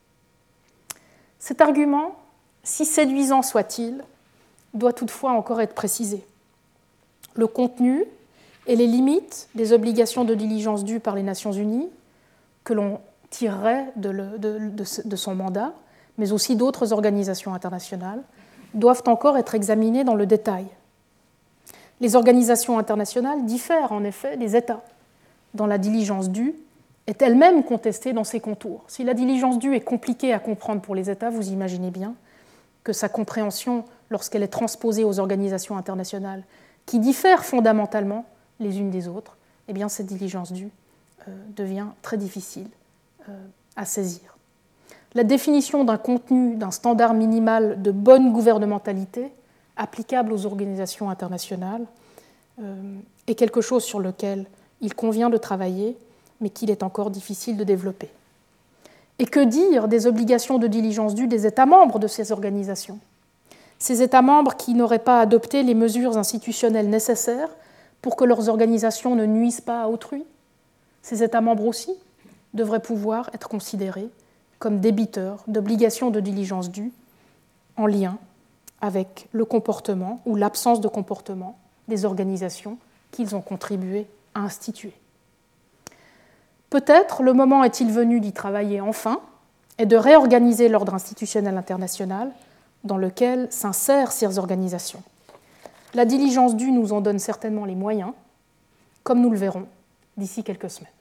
Cet argument, si séduisant soit-il, doit toutefois encore être précisé. Le contenu et les limites des obligations de diligence dues par les Nations Unies, que l'on tirerait de, le, de, de, de son mandat, mais aussi d'autres organisations internationales, doivent encore être examinées dans le détail. Les organisations internationales diffèrent en effet des États, dont la diligence due est elle-même contestée dans ses contours. Si la diligence due est compliquée à comprendre pour les États, vous imaginez bien que sa compréhension, lorsqu'elle est transposée aux organisations internationales, qui diffèrent fondamentalement les unes des autres, eh bien cette diligence due euh, devient très difficile euh, à saisir. La définition d'un contenu, d'un standard minimal de bonne gouvernementalité applicable aux organisations internationales euh, est quelque chose sur lequel il convient de travailler, mais qu'il est encore difficile de développer. Et que dire des obligations de diligence due des États membres de ces organisations? Ces États membres qui n'auraient pas adopté les mesures institutionnelles nécessaires pour que leurs organisations ne nuisent pas à autrui? Ces États membres aussi devraient pouvoir être considérés comme débiteurs d'obligations de diligence due en lien avec le comportement ou l'absence de comportement des organisations qu'ils ont contribué à instituer. Peut-être le moment est-il venu d'y travailler enfin et de réorganiser l'ordre institutionnel international dans lequel s'insèrent ces organisations. La diligence due nous en donne certainement les moyens, comme nous le verrons d'ici quelques semaines.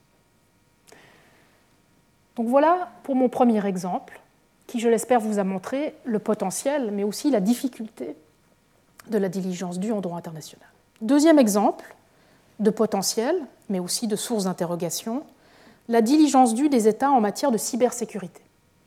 Donc voilà pour mon premier exemple, qui, je l'espère, vous a montré le potentiel, mais aussi la difficulté de la diligence due en droit international. Deuxième exemple de potentiel, mais aussi de source d'interrogation, la diligence due des États en matière de cybersécurité.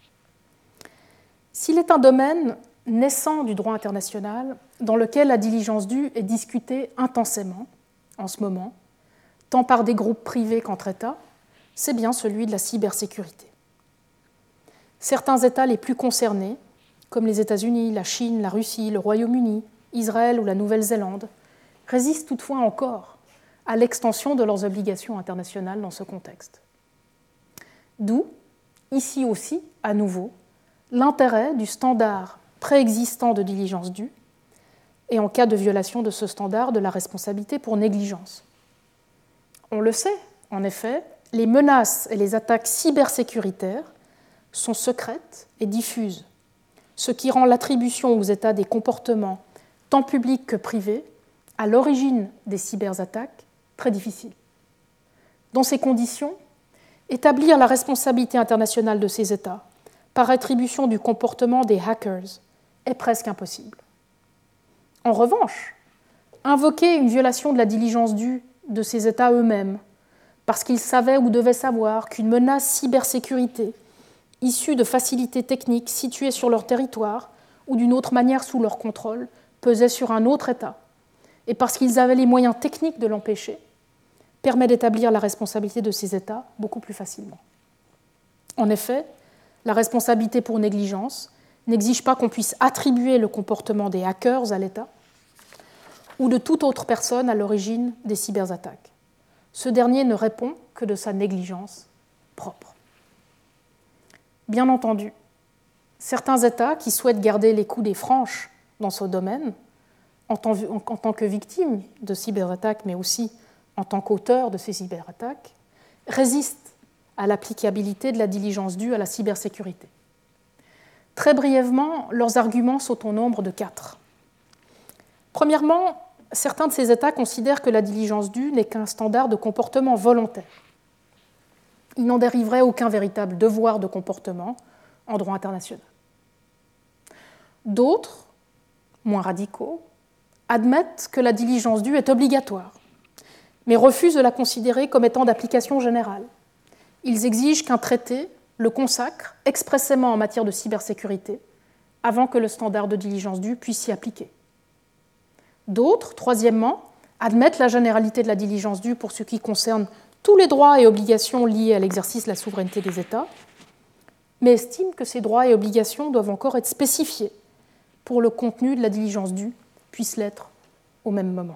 S'il est un domaine naissant du droit international dans lequel la diligence due est discutée intensément en ce moment, tant par des groupes privés qu'entre États, c'est bien celui de la cybersécurité. Certains États les plus concernés, comme les États-Unis, la Chine, la Russie, le Royaume-Uni, Israël ou la Nouvelle-Zélande, résistent toutefois encore à l'extension de leurs obligations internationales dans ce contexte. D'où, ici aussi, à nouveau, l'intérêt du standard préexistant de diligence due et en cas de violation de ce standard, de la responsabilité pour négligence. On le sait, en effet, les menaces et les attaques cybersécuritaires sont secrètes et diffuses, ce qui rend l'attribution aux États des comportements, tant publics que privés, à l'origine des cyberattaques, très difficile. Dans ces conditions, établir la responsabilité internationale de ces États par attribution du comportement des hackers est presque impossible. En revanche, invoquer une violation de la diligence due de ces États eux-mêmes, parce qu'ils savaient ou devaient savoir qu'une menace cybersécurité issue de facilités techniques situées sur leur territoire ou d'une autre manière sous leur contrôle pesait sur un autre État, et parce qu'ils avaient les moyens techniques de l'empêcher, permet d'établir la responsabilité de ces États beaucoup plus facilement. En effet, la responsabilité pour négligence n'exige pas qu'on puisse attribuer le comportement des hackers à l'État ou de toute autre personne à l'origine des cyberattaques. Ce dernier ne répond que de sa négligence propre. Bien entendu, certains États qui souhaitent garder les coudées franches dans ce domaine, en tant, en tant que victimes de cyberattaques, mais aussi en tant qu'auteurs de ces cyberattaques, résistent à l'applicabilité de la diligence due à la cybersécurité. Très brièvement, leurs arguments sont au nombre de quatre. Premièrement, certains de ces États considèrent que la diligence due n'est qu'un standard de comportement volontaire. Il n'en dériverait aucun véritable devoir de comportement en droit international. D'autres, moins radicaux, admettent que la diligence due est obligatoire, mais refusent de la considérer comme étant d'application générale. Ils exigent qu'un traité le consacre expressément en matière de cybersécurité avant que le standard de diligence due puisse s'y appliquer. D'autres, troisièmement, admettent la généralité de la diligence due pour ce qui concerne tous les droits et obligations liés à l'exercice de la souveraineté des États, mais estiment que ces droits et obligations doivent encore être spécifiés pour le contenu de la diligence due puisse l'être au même moment.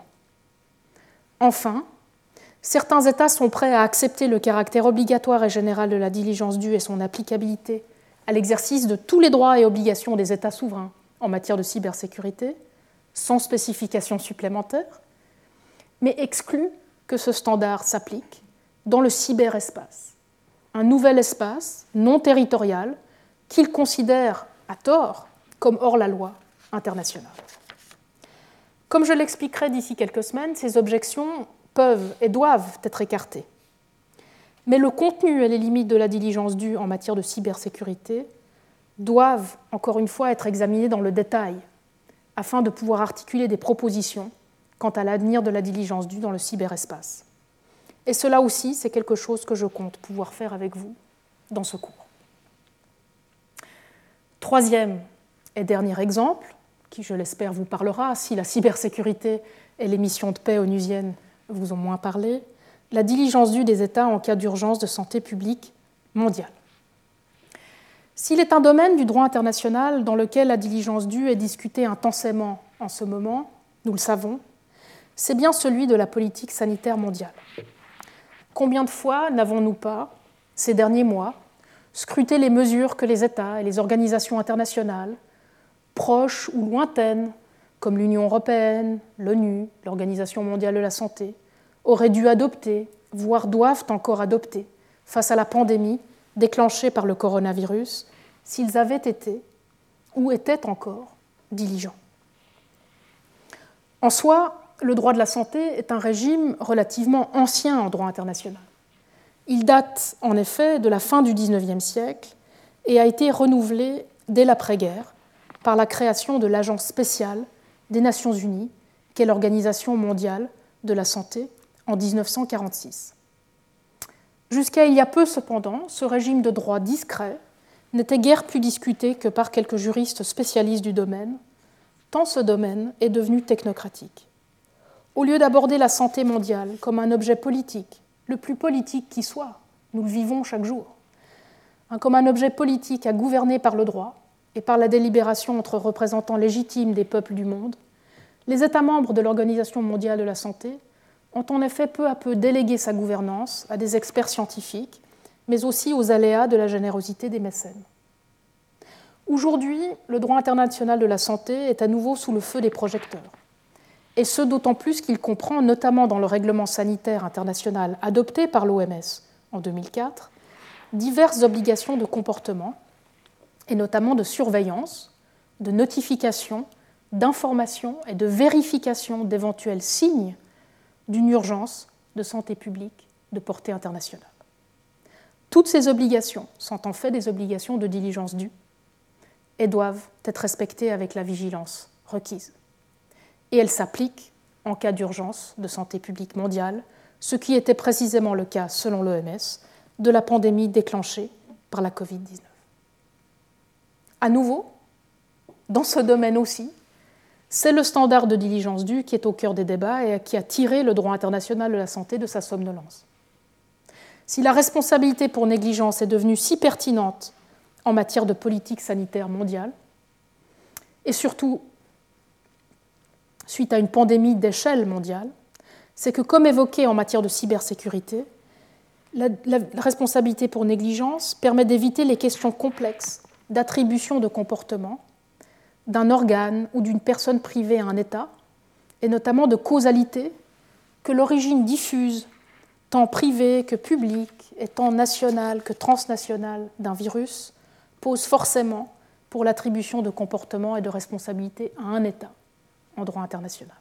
Enfin, certains États sont prêts à accepter le caractère obligatoire et général de la diligence due et son applicabilité à l'exercice de tous les droits et obligations des États souverains en matière de cybersécurité, sans spécification supplémentaire, mais excluent que ce standard s'applique dans le cyberespace, un nouvel espace non territorial qu'ils considèrent à tort comme hors la loi internationale. Comme je l'expliquerai d'ici quelques semaines, ces objections peuvent et doivent être écartées. Mais le contenu et les limites de la diligence due en matière de cybersécurité doivent, encore une fois, être examinés dans le détail afin de pouvoir articuler des propositions quant à l'avenir de la diligence due dans le cyberespace. Et cela aussi, c'est quelque chose que je compte pouvoir faire avec vous dans ce cours. Troisième et dernier exemple, qui, je l'espère, vous parlera, si la cybersécurité et les missions de paix onusiennes vous ont moins parlé, la diligence due des États en cas d'urgence de santé publique mondiale. S'il est un domaine du droit international dans lequel la diligence due est discutée intensément en ce moment, nous le savons, c'est bien celui de la politique sanitaire mondiale. Combien de fois n'avons-nous pas, ces derniers mois, scruté les mesures que les États et les organisations internationales, proches ou lointaines, comme l'Union européenne, l'ONU, l'Organisation mondiale de la santé, auraient dû adopter, voire doivent encore adopter, face à la pandémie déclenchée par le coronavirus, s'ils avaient été, ou étaient encore, diligents. En soi, le droit de la santé est un régime relativement ancien en droit international. Il date, en effet, de la fin du dix-neuvième siècle et a été renouvelé dès l'après-guerre par la création de l'Agence spéciale des Nations Unies, qu'est l'Organisation mondiale de la santé, en dix-neuf cent quarante-six. Jusqu'à il y a peu, cependant, ce régime de droit discret n'était guère plus discuté que par quelques juristes spécialistes du domaine, tant ce domaine est devenu technocratique. Au lieu d'aborder la santé mondiale comme un objet politique, le plus politique qui soit, nous le vivons chaque jour, comme un objet politique à gouverner par le droit et par la délibération entre représentants légitimes des peuples du monde, les États membres de l'Organisation mondiale de la santé ont en effet peu à peu délégué sa gouvernance à des experts scientifiques, mais aussi aux aléas de la générosité des mécènes. Aujourd'hui, le droit international de la santé est à nouveau sous le feu des projecteurs. et ce d'autant plus qu'il comprend, notamment dans le règlement sanitaire international adopté par l'O M S en deux mille quatre, diverses obligations de comportement, et notamment de surveillance, de notification, d'information et de vérification d'éventuels signes d'une urgence de santé publique de portée internationale. Toutes ces obligations sont en fait des obligations de diligence due et doivent être respectées avec la vigilance requise. Et elles s'appliquent en cas d'urgence de santé publique mondiale, ce qui était précisément le cas, selon l'O M S, de la pandémie déclenchée par la covid dix-neuf. À nouveau, dans ce domaine aussi, c'est le standard de diligence due qui est au cœur des débats et qui a tiré le droit international de la santé de sa somnolence. Si la responsabilité pour négligence est devenue si pertinente en matière de politique sanitaire mondiale, et surtout suite à une pandémie d'échelle mondiale, c'est que, comme évoqué en matière de cybersécurité, la, la, la responsabilité pour négligence permet d'éviter les questions complexes d'attribution de comportement d'un organe ou d'une personne privée à un État, et notamment de causalité, que l'origine diffuse, tant privée que publique, et tant nationale que transnationale d'un virus, pose forcément pour l'attribution de comportement et de responsabilité à un État en droit international.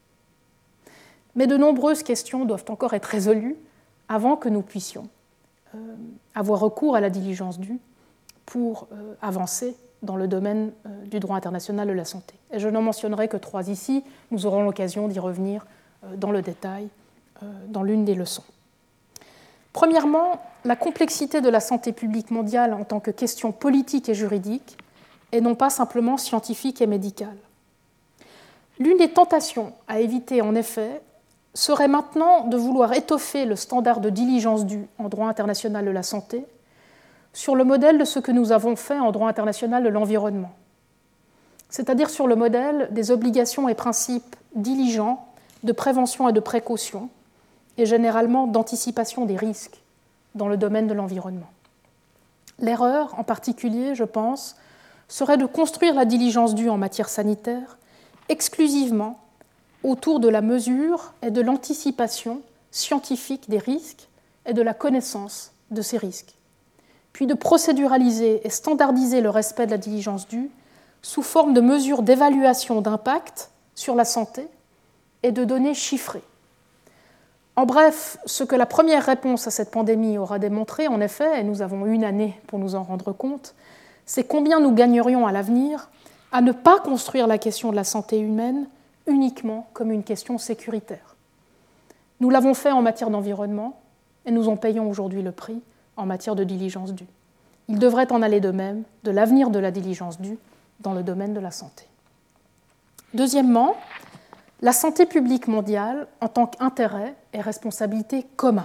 Mais de nombreuses questions doivent encore être résolues avant que nous puissions euh, avoir recours à la diligence due pour euh, avancer dans le domaine euh, du droit international de la santé. Et je n'en mentionnerai que trois ici, nous aurons l'occasion d'y revenir euh, dans le détail euh, dans l'une des leçons. Premièrement, la complexité de la santé publique mondiale en tant que question politique et juridique, et non pas simplement scientifique et médicale. L'une des tentations à éviter, en effet, serait maintenant de vouloir étoffer le standard de diligence due en droit international de la santé sur le modèle de ce que nous avons fait en droit international de l'environnement, c'est-à-dire sur le modèle des obligations et principes diligents de prévention et de précaution, et généralement d'anticipation des risques dans le domaine de l'environnement. L'erreur, en particulier, je pense, serait de construire la diligence due en matière sanitaire exclusivement autour de la mesure et de l'anticipation scientifique des risques et de la connaissance de ces risques, puis de procéduraliser et standardiser le respect de la diligence due sous forme de mesures d'évaluation d'impact sur la santé et de données chiffrées. En bref, ce que la première réponse à cette pandémie aura démontré, en effet, et nous avons une année pour nous en rendre compte, c'est combien nous gagnerions à l'avenir à ne pas construire la question de la santé humaine uniquement comme une question sécuritaire. Nous l'avons fait en matière d'environnement et nous en payons aujourd'hui le prix en matière de diligence due. Il devrait en aller de même de l'avenir de la diligence due dans le domaine de la santé. Deuxièmement, la santé publique mondiale en tant qu'intérêt et responsabilité commun.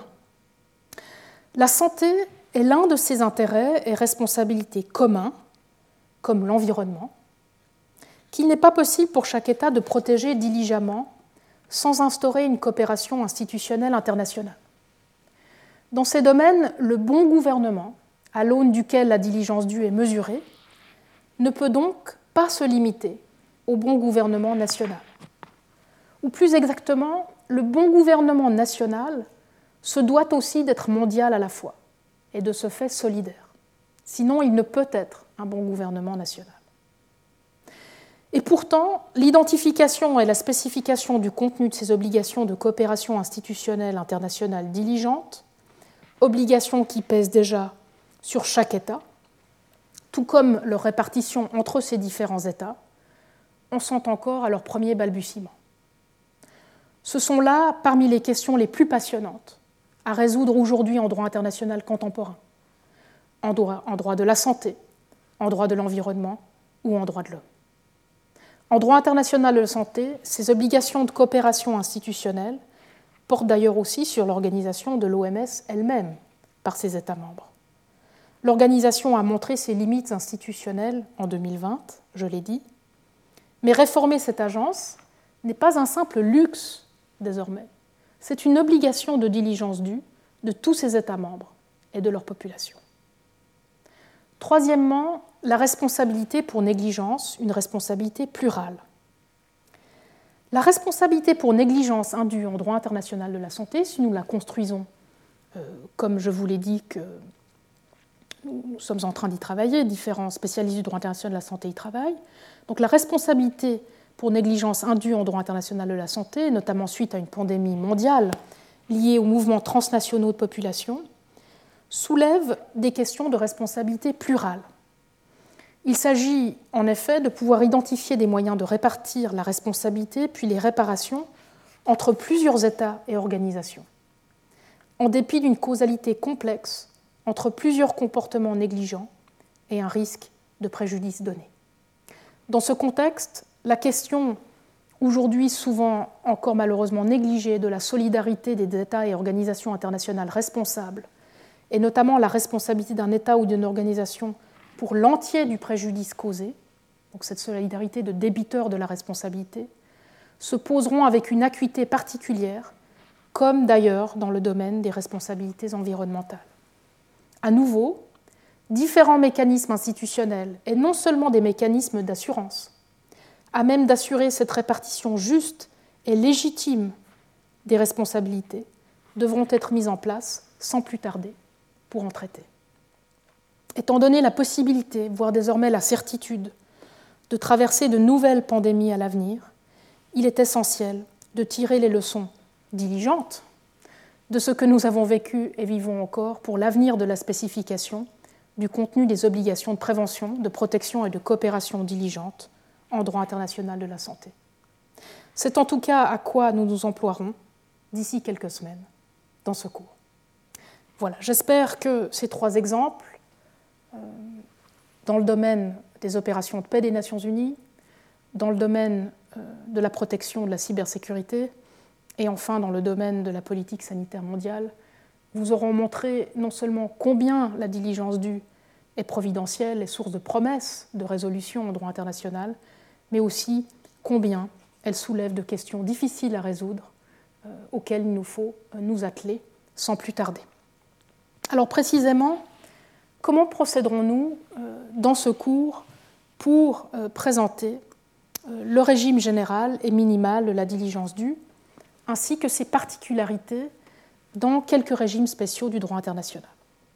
La santé est l'un de ces intérêts et responsabilités communs, comme l'environnement, qu'il n'est pas possible pour chaque État de protéger diligemment sans instaurer une coopération institutionnelle internationale. Dans ces domaines, le bon gouvernement, à l'aune duquel la diligence due est mesurée, ne peut donc pas se limiter au bon gouvernement national. Ou plus exactement, le bon gouvernement national se doit aussi d'être mondial à la fois et de ce fait solidaire. Sinon, il ne peut être un bon gouvernement national. Et pourtant, l'identification et la spécification du contenu de ces obligations de coopération institutionnelle internationale diligente, obligations qui pèsent déjà sur chaque État, tout comme leur répartition entre ces différents États, en sont encore à leur premier balbutiement. Ce sont là parmi les questions les plus passionnantes à résoudre aujourd'hui en droit international contemporain, en droit, en droit de la santé, en droit de l'environnement ou en droit de l'homme. En droit international de la santé, ces obligations de coopération institutionnelle portent d'ailleurs aussi sur l'organisation de l'O M S elle-même par ses États membres. L'organisation a montré ses limites institutionnelles en deux mille vingt, je l'ai dit, mais réformer cette agence n'est pas un simple luxe désormais. C'est une obligation de diligence due de tous ses États membres et de leur population. Troisièmement, la responsabilité pour négligence, une responsabilité plurale. La responsabilité pour négligence indue en droit international de la santé, si nous la construisons, euh, comme je vous l'ai dit, que nous sommes en train d'y travailler, différents spécialistes du droit international de la santé y travaillent. Donc la responsabilité pour négligence indue en droit international de la santé, notamment suite à une pandémie mondiale liée aux mouvements transnationaux de population, soulève des questions de responsabilité plurale. Il s'agit en effet de pouvoir identifier des moyens de répartir la responsabilité puis les réparations entre plusieurs États et organisations, en dépit d'une causalité complexe entre plusieurs comportements négligents et un risque de préjudice donné. Dans ce contexte, la question, aujourd'hui souvent encore malheureusement négligée, de la solidarité des États et organisations internationales responsables, et notamment la responsabilité d'un État ou d'une organisation pour l'entier du préjudice causé, donc cette solidarité de débiteur de la responsabilité, se poseront avec une acuité particulière, comme d'ailleurs dans le domaine des responsabilités environnementales. À nouveau, différents mécanismes institutionnels, et non seulement des mécanismes d'assurance, à même d'assurer cette répartition juste et légitime des responsabilités, devront être mis en place sans plus tarder pour en traiter. Étant donné la possibilité, voire désormais la certitude, de traverser de nouvelles pandémies à l'avenir, il est essentiel de tirer les leçons diligentes de ce que nous avons vécu et vivons encore pour l'avenir de la spécification du contenu des obligations de prévention, de protection et de coopération diligente en droit international de la santé. C'est en tout cas à quoi nous nous emploierons d'ici quelques semaines dans ce cours. Voilà, j'espère que ces trois exemples, euh, dans le domaine des opérations de paix des Nations Unies, dans le domaine euh, de la protection de la cybersécurité et enfin dans le domaine de la politique sanitaire mondiale, vous auront montré non seulement combien la diligence due est providentielle et source de promesses de résolution en droit international, mais aussi combien elle soulève de questions difficiles à résoudre euh, auxquelles il nous faut euh, nous atteler sans plus tarder. Alors précisément, comment procéderons-nous euh, dans ce cours pour euh, présenter euh, le régime général et minimal de la diligence due, ainsi que ses particularités dans quelques régimes spéciaux du droit international?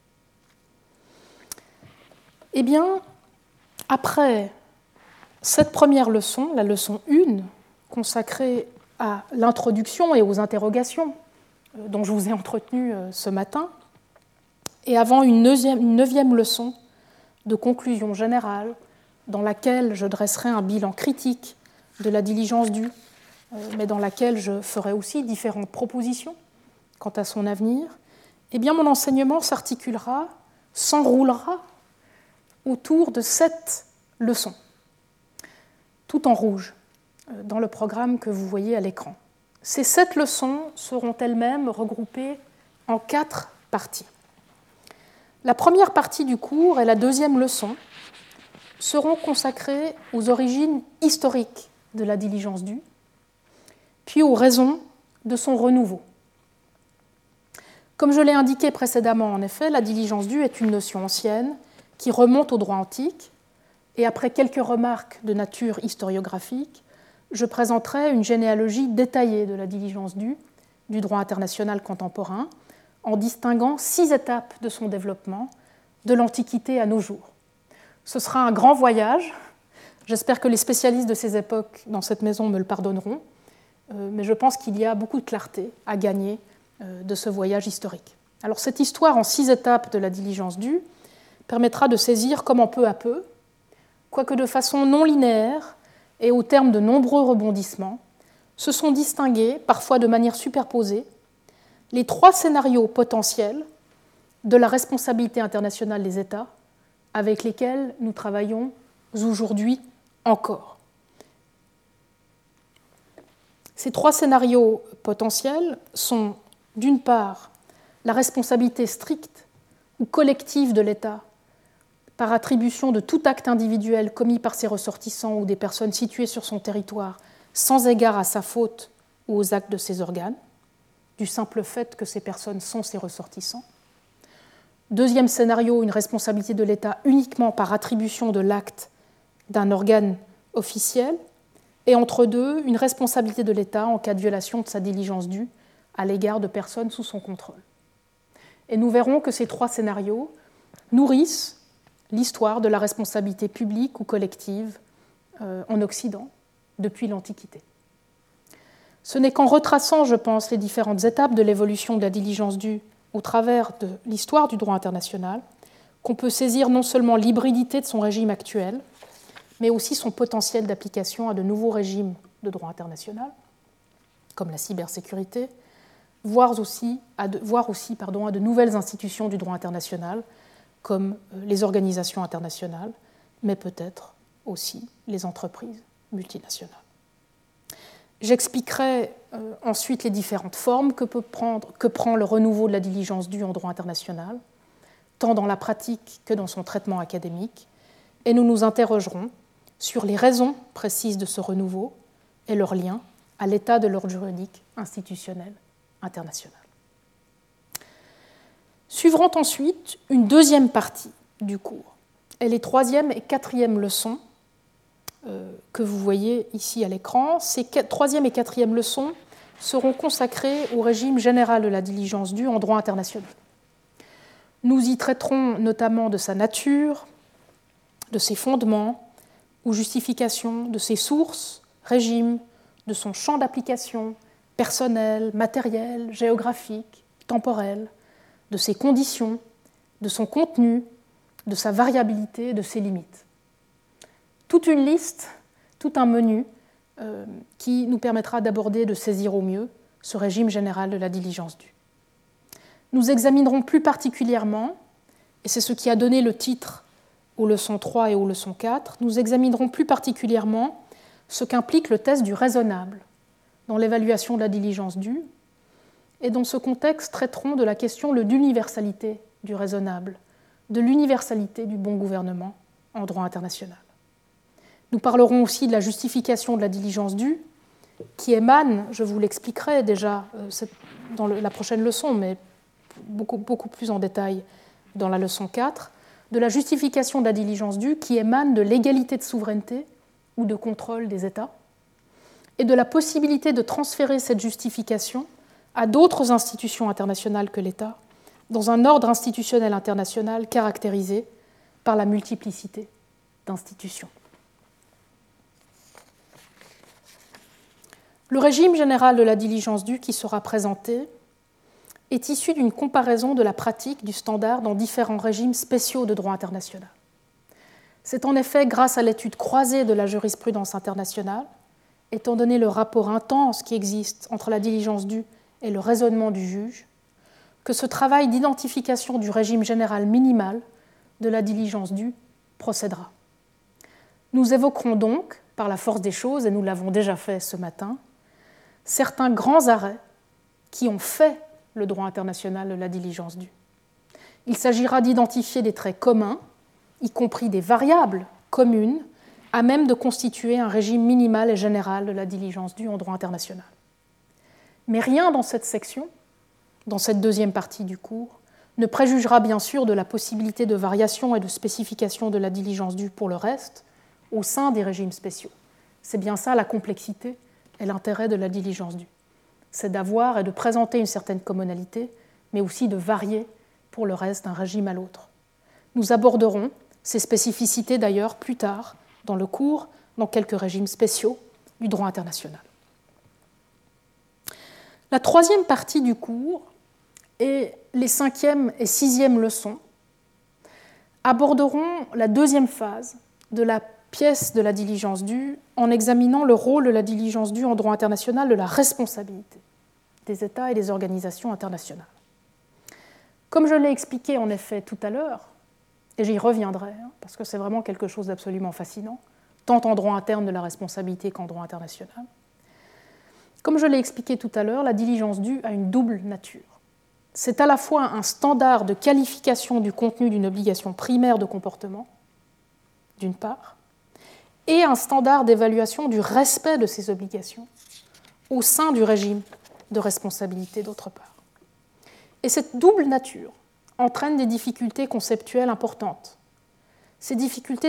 Eh bien, après cette première leçon, la leçon un, consacrée à l'introduction et aux interrogations euh, dont je vous ai entretenu euh, ce matin, et avant une neuvième, une neuvième leçon de conclusion générale dans laquelle je dresserai un bilan critique de la diligence due, euh, mais dans laquelle je ferai aussi différentes propositions quant à son avenir, eh bien mon enseignement s'articulera, s'enroulera autour de sept leçons, tout en rouge, euh, dans le programme que vous voyez à l'écran. Ces sept leçons seront elles-mêmes regroupées en quatre parties. La première partie du cours et la deuxième leçon seront consacrées aux origines historiques de la diligence due, puis aux raisons de son renouveau. Comme je l'ai indiqué précédemment, en effet, la diligence due est une notion ancienne qui remonte au droit antique, et après quelques remarques de nature historiographique, je présenterai une généalogie détaillée de la diligence due du droit international contemporain, en distinguant six étapes de son développement, de l'Antiquité à nos jours. Ce sera un grand voyage. J'espère que les spécialistes de ces époques dans cette maison me le pardonneront, euh, mais je pense qu'il y a beaucoup de clarté à gagner euh, de ce voyage historique. Alors cette histoire en six étapes de la diligence due permettra de saisir comment peu à peu, quoique de façon non linéaire et au terme de nombreux rebondissements, se sont distingués, parfois de manière superposée, les trois scénarios potentiels de la responsabilité internationale des États avec lesquels nous travaillons aujourd'hui encore. Ces trois scénarios potentiels sont, d'une part, la responsabilité stricte ou collective de l'État par attribution de tout acte individuel commis par ses ressortissants ou des personnes situées sur son territoire sans égard à sa faute ou aux actes de ses organes, du simple fait que ces personnes sont ses ressortissants. Deuxième scénario, une responsabilité de l'État uniquement par attribution de l'acte d'un organe officiel, et entre deux, une responsabilité de l'État en cas de violation de sa diligence due à l'égard de personnes sous son contrôle. Et nous verrons que ces trois scénarios nourrissent l'histoire de la responsabilité publique ou collective euh, en Occident depuis l'Antiquité. Ce n'est qu'en retraçant, je pense, les différentes étapes de l'évolution de la diligence due au travers de l'histoire du droit international qu'on peut saisir non seulement l'hybridité de son régime actuel, mais aussi son potentiel d'application à de nouveaux régimes de droit international, comme la cybersécurité, voire aussi à de, voire aussi, pardon, à de nouvelles institutions du droit international, comme les organisations internationales, mais peut-être aussi les entreprises multinationales. J'expliquerai euh, ensuite les différentes formes que, peut prendre, que prend le renouveau de la diligence due en droit international, tant dans la pratique que dans son traitement académique, et nous nous interrogerons sur les raisons précises de ce renouveau et leur lien à l'état de l'ordre juridique institutionnel international. Suivront ensuite une deuxième partie du cours et les troisième et quatrième leçons euh, que vous voyez ici à l'écran. Ces troisième et quatrième leçons seront consacrées au régime général de la diligence due en droit international. Nous y traiterons notamment de sa nature, de ses fondements ou justifications, de ses sources, régimes, de son champ d'application personnel, matériel, géographique, temporel, de ses conditions, de son contenu, de sa variabilité, de ses limites. Toute une liste, tout un menu euh, qui nous permettra d'aborder, de saisir au mieux ce régime général de la diligence due. Nous examinerons plus particulièrement, et c'est ce qui a donné le titre aux leçons trois et aux leçons quatre, nous examinerons plus particulièrement ce qu'implique le test du raisonnable dans l'évaluation de la diligence due, et dans ce contexte traiterons de la question de l'universalité du raisonnable, de l'universalité du bon gouvernement en droit international. Nous parlerons aussi de la justification de la diligence due, qui émane, je vous l'expliquerai déjà dans la prochaine leçon, mais beaucoup, beaucoup plus en détail dans la leçon quatre, de la justification de la diligence due qui émane de l'égalité de souveraineté ou de contrôle des États, et de la possibilité de transférer cette justification à d'autres institutions internationales que l'État, dans un ordre institutionnel international caractérisé par la multiplicité d'institutions. Le régime général de la diligence due qui sera présenté est issu d'une comparaison de la pratique du standard dans différents régimes spéciaux de droit international. C'est en effet grâce à l'étude croisée de la jurisprudence internationale, étant donné le rapport intense qui existe entre la diligence due et le raisonnement du juge, que ce travail d'identification du régime général minimal de la diligence due procédera. Nous évoquerons donc, par la force des choses, et nous l'avons déjà fait ce matin, certains grands arrêts qui ont fait le droit international de la diligence due. Il s'agira d'identifier des traits communs, y compris des variables communes, à même de constituer un régime minimal et général de la diligence due en droit international. Mais rien dans cette section, dans cette deuxième partie du cours, ne préjugera bien sûr de la possibilité de variation et de spécification de la diligence due pour le reste au sein des régimes spéciaux. C'est bien ça la complexité et l'intérêt de la diligence due. C'est d'avoir et de présenter une certaine commonalité, mais aussi de varier pour le reste d'un régime à l'autre. Nous aborderons ces spécificités d'ailleurs plus tard dans le cours, dans quelques régimes spéciaux du droit international. La troisième partie du cours et les cinquième et sixième leçons aborderont la deuxième phase de la pièce de la diligence due en examinant le rôle de la diligence due en droit international de la responsabilité des États et des organisations internationales. Comme je l'ai expliqué en effet tout à l'heure, et j'y reviendrai, hein, parce que c'est vraiment quelque chose d'absolument fascinant, tant en droit interne de la responsabilité qu'en droit international. Comme je l'ai expliqué tout à l'heure, la diligence due a une double nature. C'est à la fois un standard de qualification du contenu d'une obligation primaire de comportement, d'une part, et un standard d'évaluation du respect de ces obligations au sein du régime de responsabilité, d'autre part. Et cette double nature entraîne des difficultés conceptuelles importantes. Ces difficultés sont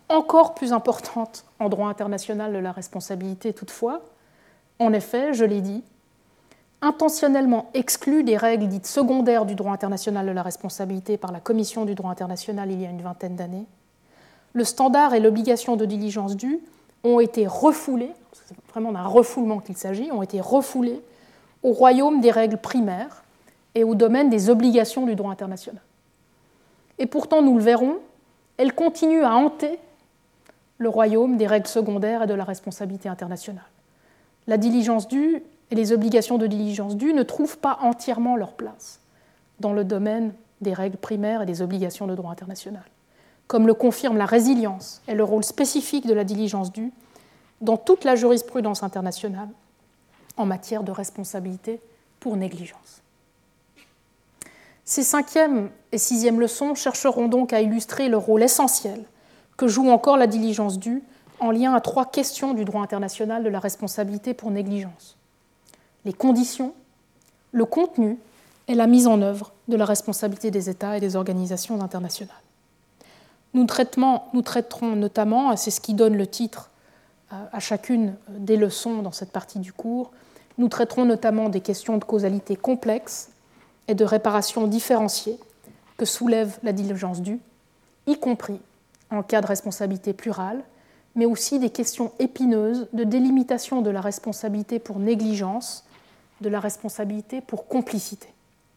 encore plus importante en droit international de la responsabilité toutefois. En effet, je l'ai dit, intentionnellement exclue des règles dites secondaires du droit international de la responsabilité par la Commission du droit international il y a une vingtaine d'années, le standard et l'obligation de diligence due ont été refoulés, c'est vraiment d'un refoulement qu'il s'agit, ont été refoulés au royaume des règles primaires et au domaine des obligations du droit international. Et pourtant, nous le verrons, elles continuent à hanter le royaume des règles secondaires et de la responsabilité internationale. La diligence due et les obligations de diligence due ne trouvent pas entièrement leur place dans le domaine des règles primaires et des obligations de droit international, comme le confirme la résilience et le rôle spécifique de la diligence due dans toute la jurisprudence internationale en matière de responsabilité pour négligence. Ces cinquième et sixième leçons chercheront donc à illustrer le rôle essentiel que joue encore la diligence due en lien à trois questions du droit international de la responsabilité pour négligence: les conditions, le contenu et la mise en œuvre de la responsabilité des États et des organisations internationales. Nous, nous traiterons notamment, et c'est ce qui donne le titre à chacune des leçons dans cette partie du cours, nous traiterons notamment des questions de causalité complexes et de réparation différenciée que soulève la diligence due, y compris en cas de responsabilité plurale, mais aussi des questions épineuses de délimitation de la responsabilité pour négligence, de la responsabilité pour complicité.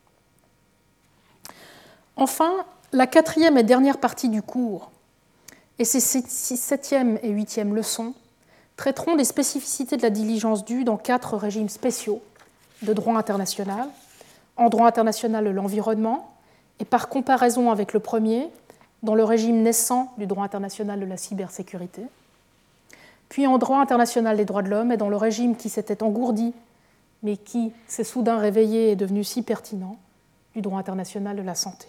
Enfin, la quatrième et dernière partie du cours et ses septième et huitième leçons traiteront des spécificités de la diligence due dans quatre régimes spéciaux de droit international, en droit international de l'environnement et par comparaison avec le premier, dans le régime naissant du droit international de la cybersécurité, puis en droit international des droits de l'homme et dans le régime qui s'était engourdi, mais qui s'est soudain réveillé et est devenu si pertinent, du droit international de la santé.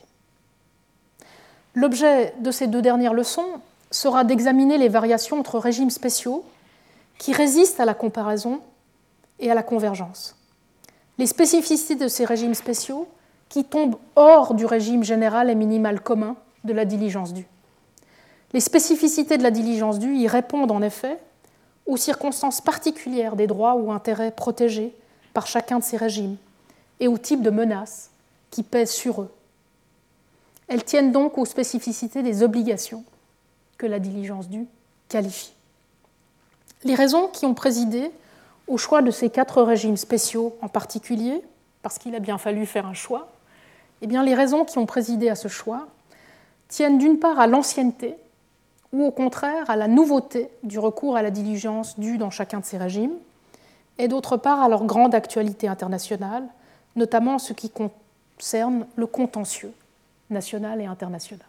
L'objet de ces deux dernières leçons sera d'examiner les variations entre régimes spéciaux qui résistent à la comparaison et à la convergence. Les spécificités de ces régimes spéciaux qui tombent hors du régime général et minimal commun de la diligence due. Les spécificités de la diligence due y répondent en effet aux circonstances particulières des droits ou intérêts protégés par chacun de ces régimes et au type de menaces qui pèsent sur eux. Elles tiennent donc aux spécificités des obligations que la diligence due qualifie. Les raisons qui ont présidé au choix de ces quatre régimes spéciaux en particulier, parce qu'il a bien fallu faire un choix, eh bien les raisons qui ont présidé à ce choix tiennent d'une part à l'ancienneté ou au contraire à la nouveauté du recours à la diligence due dans chacun de ces régimes, et d'autre part à leur grande actualité internationale, notamment en ce qui concerne le contentieux national et international.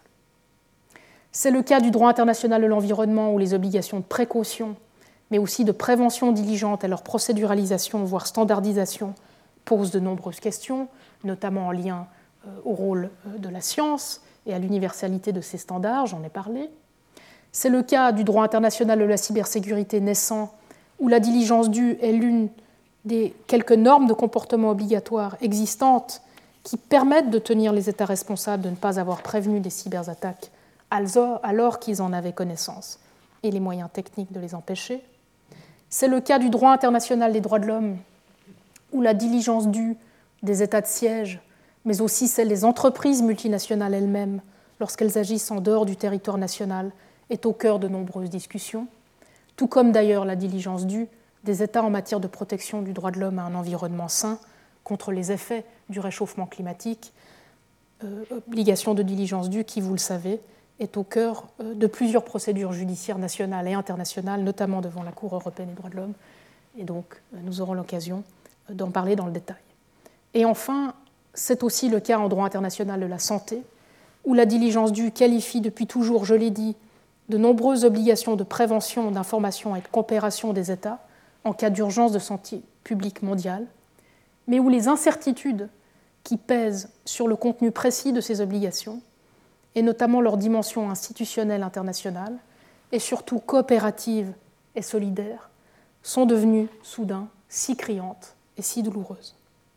C'est le cas du droit international de l'environnement où les obligations de précaution, mais aussi de prévention diligente et leur procéduralisation, voire standardisation, posent de nombreuses questions, notamment en lien au rôle de la science et à l'universalité de ces standards, j'en ai parlé. C'est le cas du droit international de la cybersécurité naissant, où la diligence due est l'une des quelques normes de comportement obligatoires existantes qui permettent de tenir les États responsables de ne pas avoir prévenu des cyberattaques alors qu'ils en avaient connaissance et les moyens techniques de les empêcher. C'est le cas du droit international des droits de l'homme, où la diligence due des États de siège, mais aussi celle des entreprises multinationales elles-mêmes, lorsqu'elles agissent en dehors du territoire national, est au cœur de nombreuses discussions, tout comme d'ailleurs la diligence due des États en matière de protection du droit de l'homme à un environnement sain contre les effets du réchauffement climatique, euh, obligation de diligence due qui, vous le savez, est au cœur de plusieurs procédures judiciaires nationales et internationales, notamment devant la Cour européenne des droits de l'homme, et donc nous aurons l'occasion d'en parler dans le détail. Et enfin, c'est aussi le cas en droit international de la santé, où la diligence due qualifie depuis toujours, je l'ai dit, de nombreuses obligations de prévention, d'information et de coopération des États en cas d'urgence de santé publique mondiale, mais où les incertitudes qui pèsent sur le contenu précis de ces obligations, et notamment leur dimension institutionnelle internationale, et surtout coopérative et solidaire, sont devenues soudain si criantes et si douloureuses.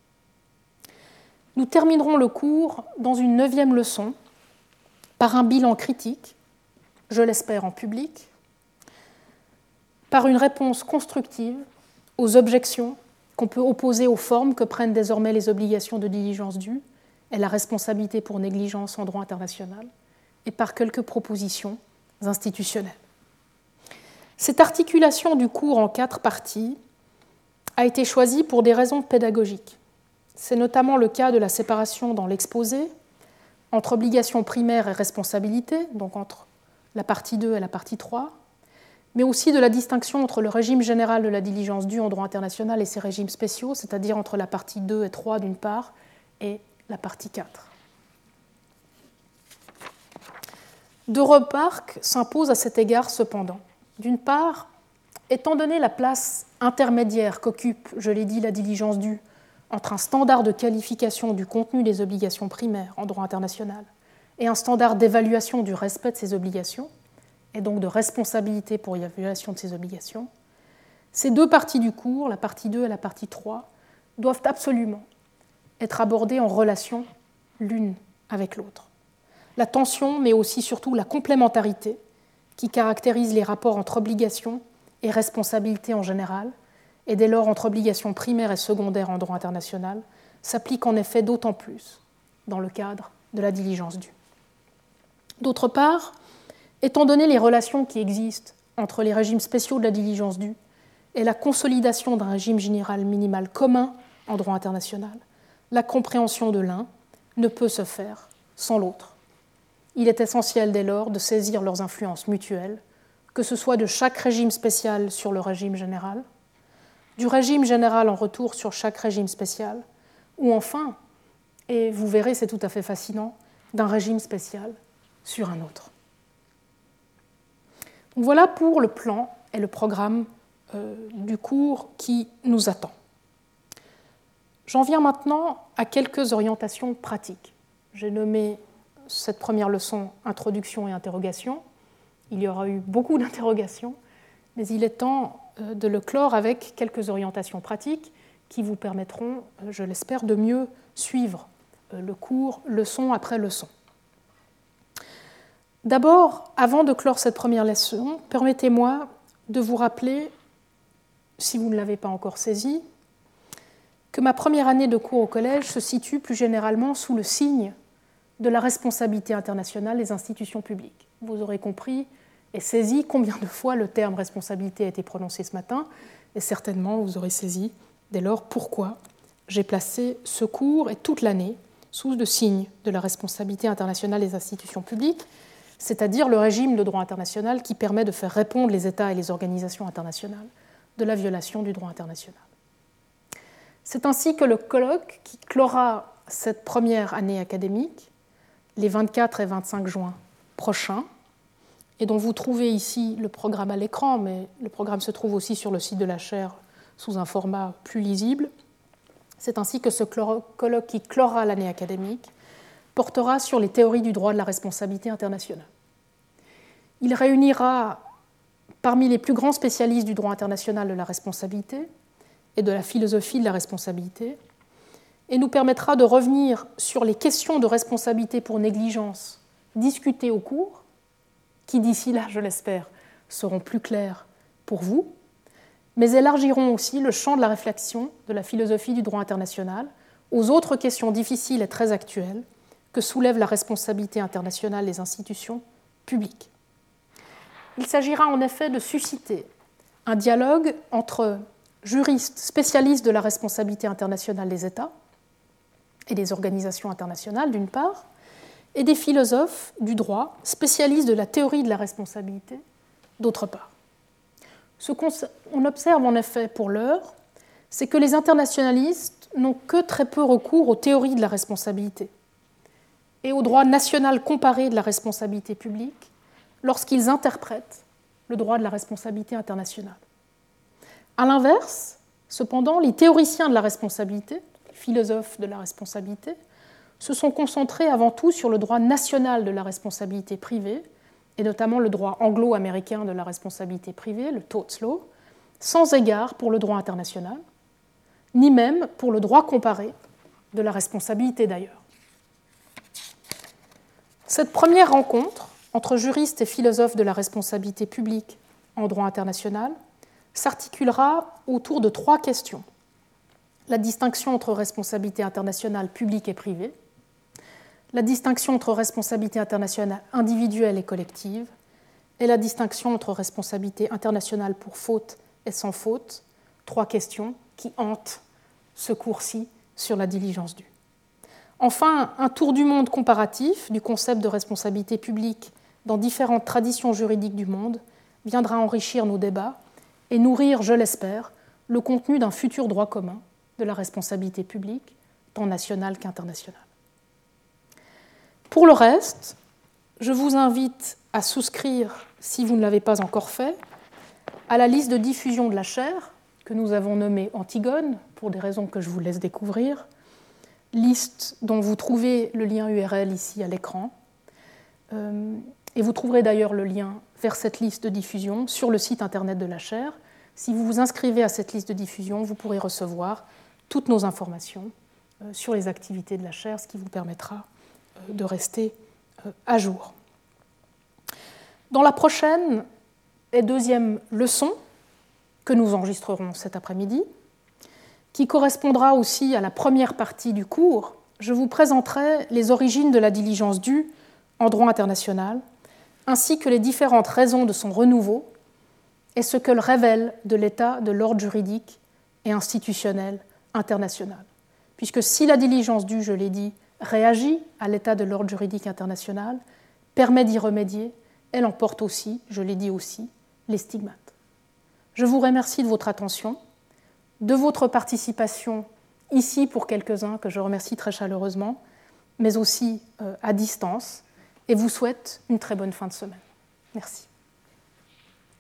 Nous terminerons le cours dans une neuvième leçon par un bilan critique, je l'espère en public, par une réponse constructive aux objections qu'on peut opposer aux formes que prennent désormais les obligations de diligence due et la responsabilité pour négligence en droit international, et par quelques propositions institutionnelles. Cette articulation du cours en quatre parties a été choisie pour des raisons pédagogiques. C'est notamment le cas de la séparation dans l'exposé entre obligation primaire et responsabilité, donc entre la partie deux et la partie trois, mais aussi de la distinction entre le régime général de la diligence due en droit international et ses régimes spéciaux, c'est-à-dire entre la partie deux et trois d'une part et la partie quatre. Deux remarques s'imposent à cet égard cependant. D'une part, étant donné la place intermédiaire qu'occupe, je l'ai dit, la diligence due entre un standard de qualification du contenu des obligations primaires en droit international et un standard d'évaluation du respect de ces obligations, et donc de responsabilité pour l'évaluation de ces obligations, ces deux parties du cours, la partie deux et la partie trois, doivent absolument être abordées en relation l'une avec l'autre. La tension, mais aussi surtout la complémentarité qui caractérise les rapports entre obligations et responsabilité en général, et dès lors entre obligations primaires et secondaires en droit international, s'applique en effet d'autant plus dans le cadre de la diligence due. D'autre part, étant donné les relations qui existent entre les régimes spéciaux de la diligence due et la consolidation d'un régime général minimal commun en droit international, la compréhension de l'un ne peut se faire sans l'autre. Il est essentiel dès lors de saisir leurs influences mutuelles, que ce soit de chaque régime spécial sur le régime général, du régime général en retour sur chaque régime spécial, ou enfin, et vous verrez c'est tout à fait fascinant, d'un régime spécial sur un autre. Donc voilà pour le plan et le programme euh, du cours qui nous attend. J'en viens maintenant à quelques orientations pratiques. J'ai nommé cette première leçon introduction et interrogation. Il y aura eu beaucoup d'interrogations, mais il est temps de le clore avec quelques orientations pratiques qui vous permettront, je l'espère, de mieux suivre le cours leçon après leçon. D'abord, avant de clore cette première leçon, permettez-moi de vous rappeler, si vous ne l'avez pas encore saisi, que ma première année de cours au collège se situe plus généralement sous le signe de la responsabilité internationale des institutions publiques. Vous aurez compris et saisi combien de fois le terme responsabilité a été prononcé ce matin, et certainement vous aurez saisi dès lors pourquoi j'ai placé ce cours et toute l'année sous le signe de la responsabilité internationale des institutions publiques, c'est-à-dire le régime de droit international qui permet de faire répondre les États et les organisations internationales de la violation du droit international. C'est ainsi que le colloque qui clora cette première année académique, les vingt-quatre et vingt-cinq juin prochains, et dont vous trouvez ici le programme à l'écran, mais le programme se trouve aussi sur le site de la chaire sous un format plus lisible. C'est ainsi que ce colloque qui clora l'année académique portera sur les théories du droit de la responsabilité internationale. Il réunira parmi les plus grands spécialistes du droit international de la responsabilité et de la philosophie de la responsabilité, et nous permettra de revenir sur les questions de responsabilité pour négligence discutées au cours, qui d'ici là, je l'espère, seront plus claires pour vous, mais élargiront aussi le champ de la réflexion de la philosophie du droit international aux autres questions difficiles et très actuelles que soulève la responsabilité internationale des institutions publiques. Il s'agira en effet de susciter un dialogue entre juristes spécialistes de la responsabilité internationale des États et des organisations internationales, d'une part, et des philosophes du droit spécialistes de la théorie de la responsabilité, d'autre part. Ce qu'on observe en effet pour l'heure, c'est que les internationalistes n'ont que très peu recours aux théories de la responsabilité et au droit national comparé de la responsabilité publique lorsqu'ils interprètent le droit de la responsabilité internationale. À l'inverse, cependant, les théoriciens de la responsabilité, les philosophes de la responsabilité, se sont concentrés avant tout sur le droit national de la responsabilité privée, et notamment le droit anglo-américain de la responsabilité privée, le tort law, sans égard pour le droit international, ni même pour le droit comparé de la responsabilité d'ailleurs. Cette première rencontre entre juristes et philosophes de la responsabilité publique en droit international s'articulera autour de trois questions. La distinction entre responsabilité internationale publique et privée, la distinction entre responsabilité internationale individuelle et collective, et la distinction entre responsabilité internationale pour faute et sans faute, trois questions qui hantent ce cours-ci sur la diligence due. Enfin, un tour du monde comparatif du concept de responsabilité publique dans différentes traditions juridiques du monde viendra enrichir nos débats et nourrir, je l'espère, le contenu d'un futur droit commun de la responsabilité publique, tant nationale qu'internationale. Pour le reste, je vous invite à souscrire, si vous ne l'avez pas encore fait, à la liste de diffusion de la chaire que nous avons nommée Antigone, pour des raisons que je vous laisse découvrir, liste dont vous trouvez le lien U R L ici à l'écran. Euh, et vous trouverez d'ailleurs le lien vers cette liste de diffusion sur le site internet de la chaire. Si vous vous inscrivez à cette liste de diffusion, vous pourrez recevoir toutes nos informations euh, sur les activités de la chaire, ce qui vous permettra euh, de rester euh, à jour. Dans la prochaine et deuxième leçon, que nous enregistrerons cet après-midi, qui correspondra aussi à la première partie du cours, je vous présenterai les origines de la diligence due en droit international, ainsi que les différentes raisons de son renouveau et ce qu'elle révèle de l'état de l'ordre juridique et institutionnel international. Puisque si la diligence due, je l'ai dit, réagit à l'état de l'ordre juridique international, permet d'y remédier, elle emporte aussi, je l'ai dit aussi, les stigmates. Je vous remercie de votre attention, de votre participation ici pour quelques-uns, que je remercie très chaleureusement, mais aussi euh, à distance, et vous souhaite une très bonne fin de semaine. Merci.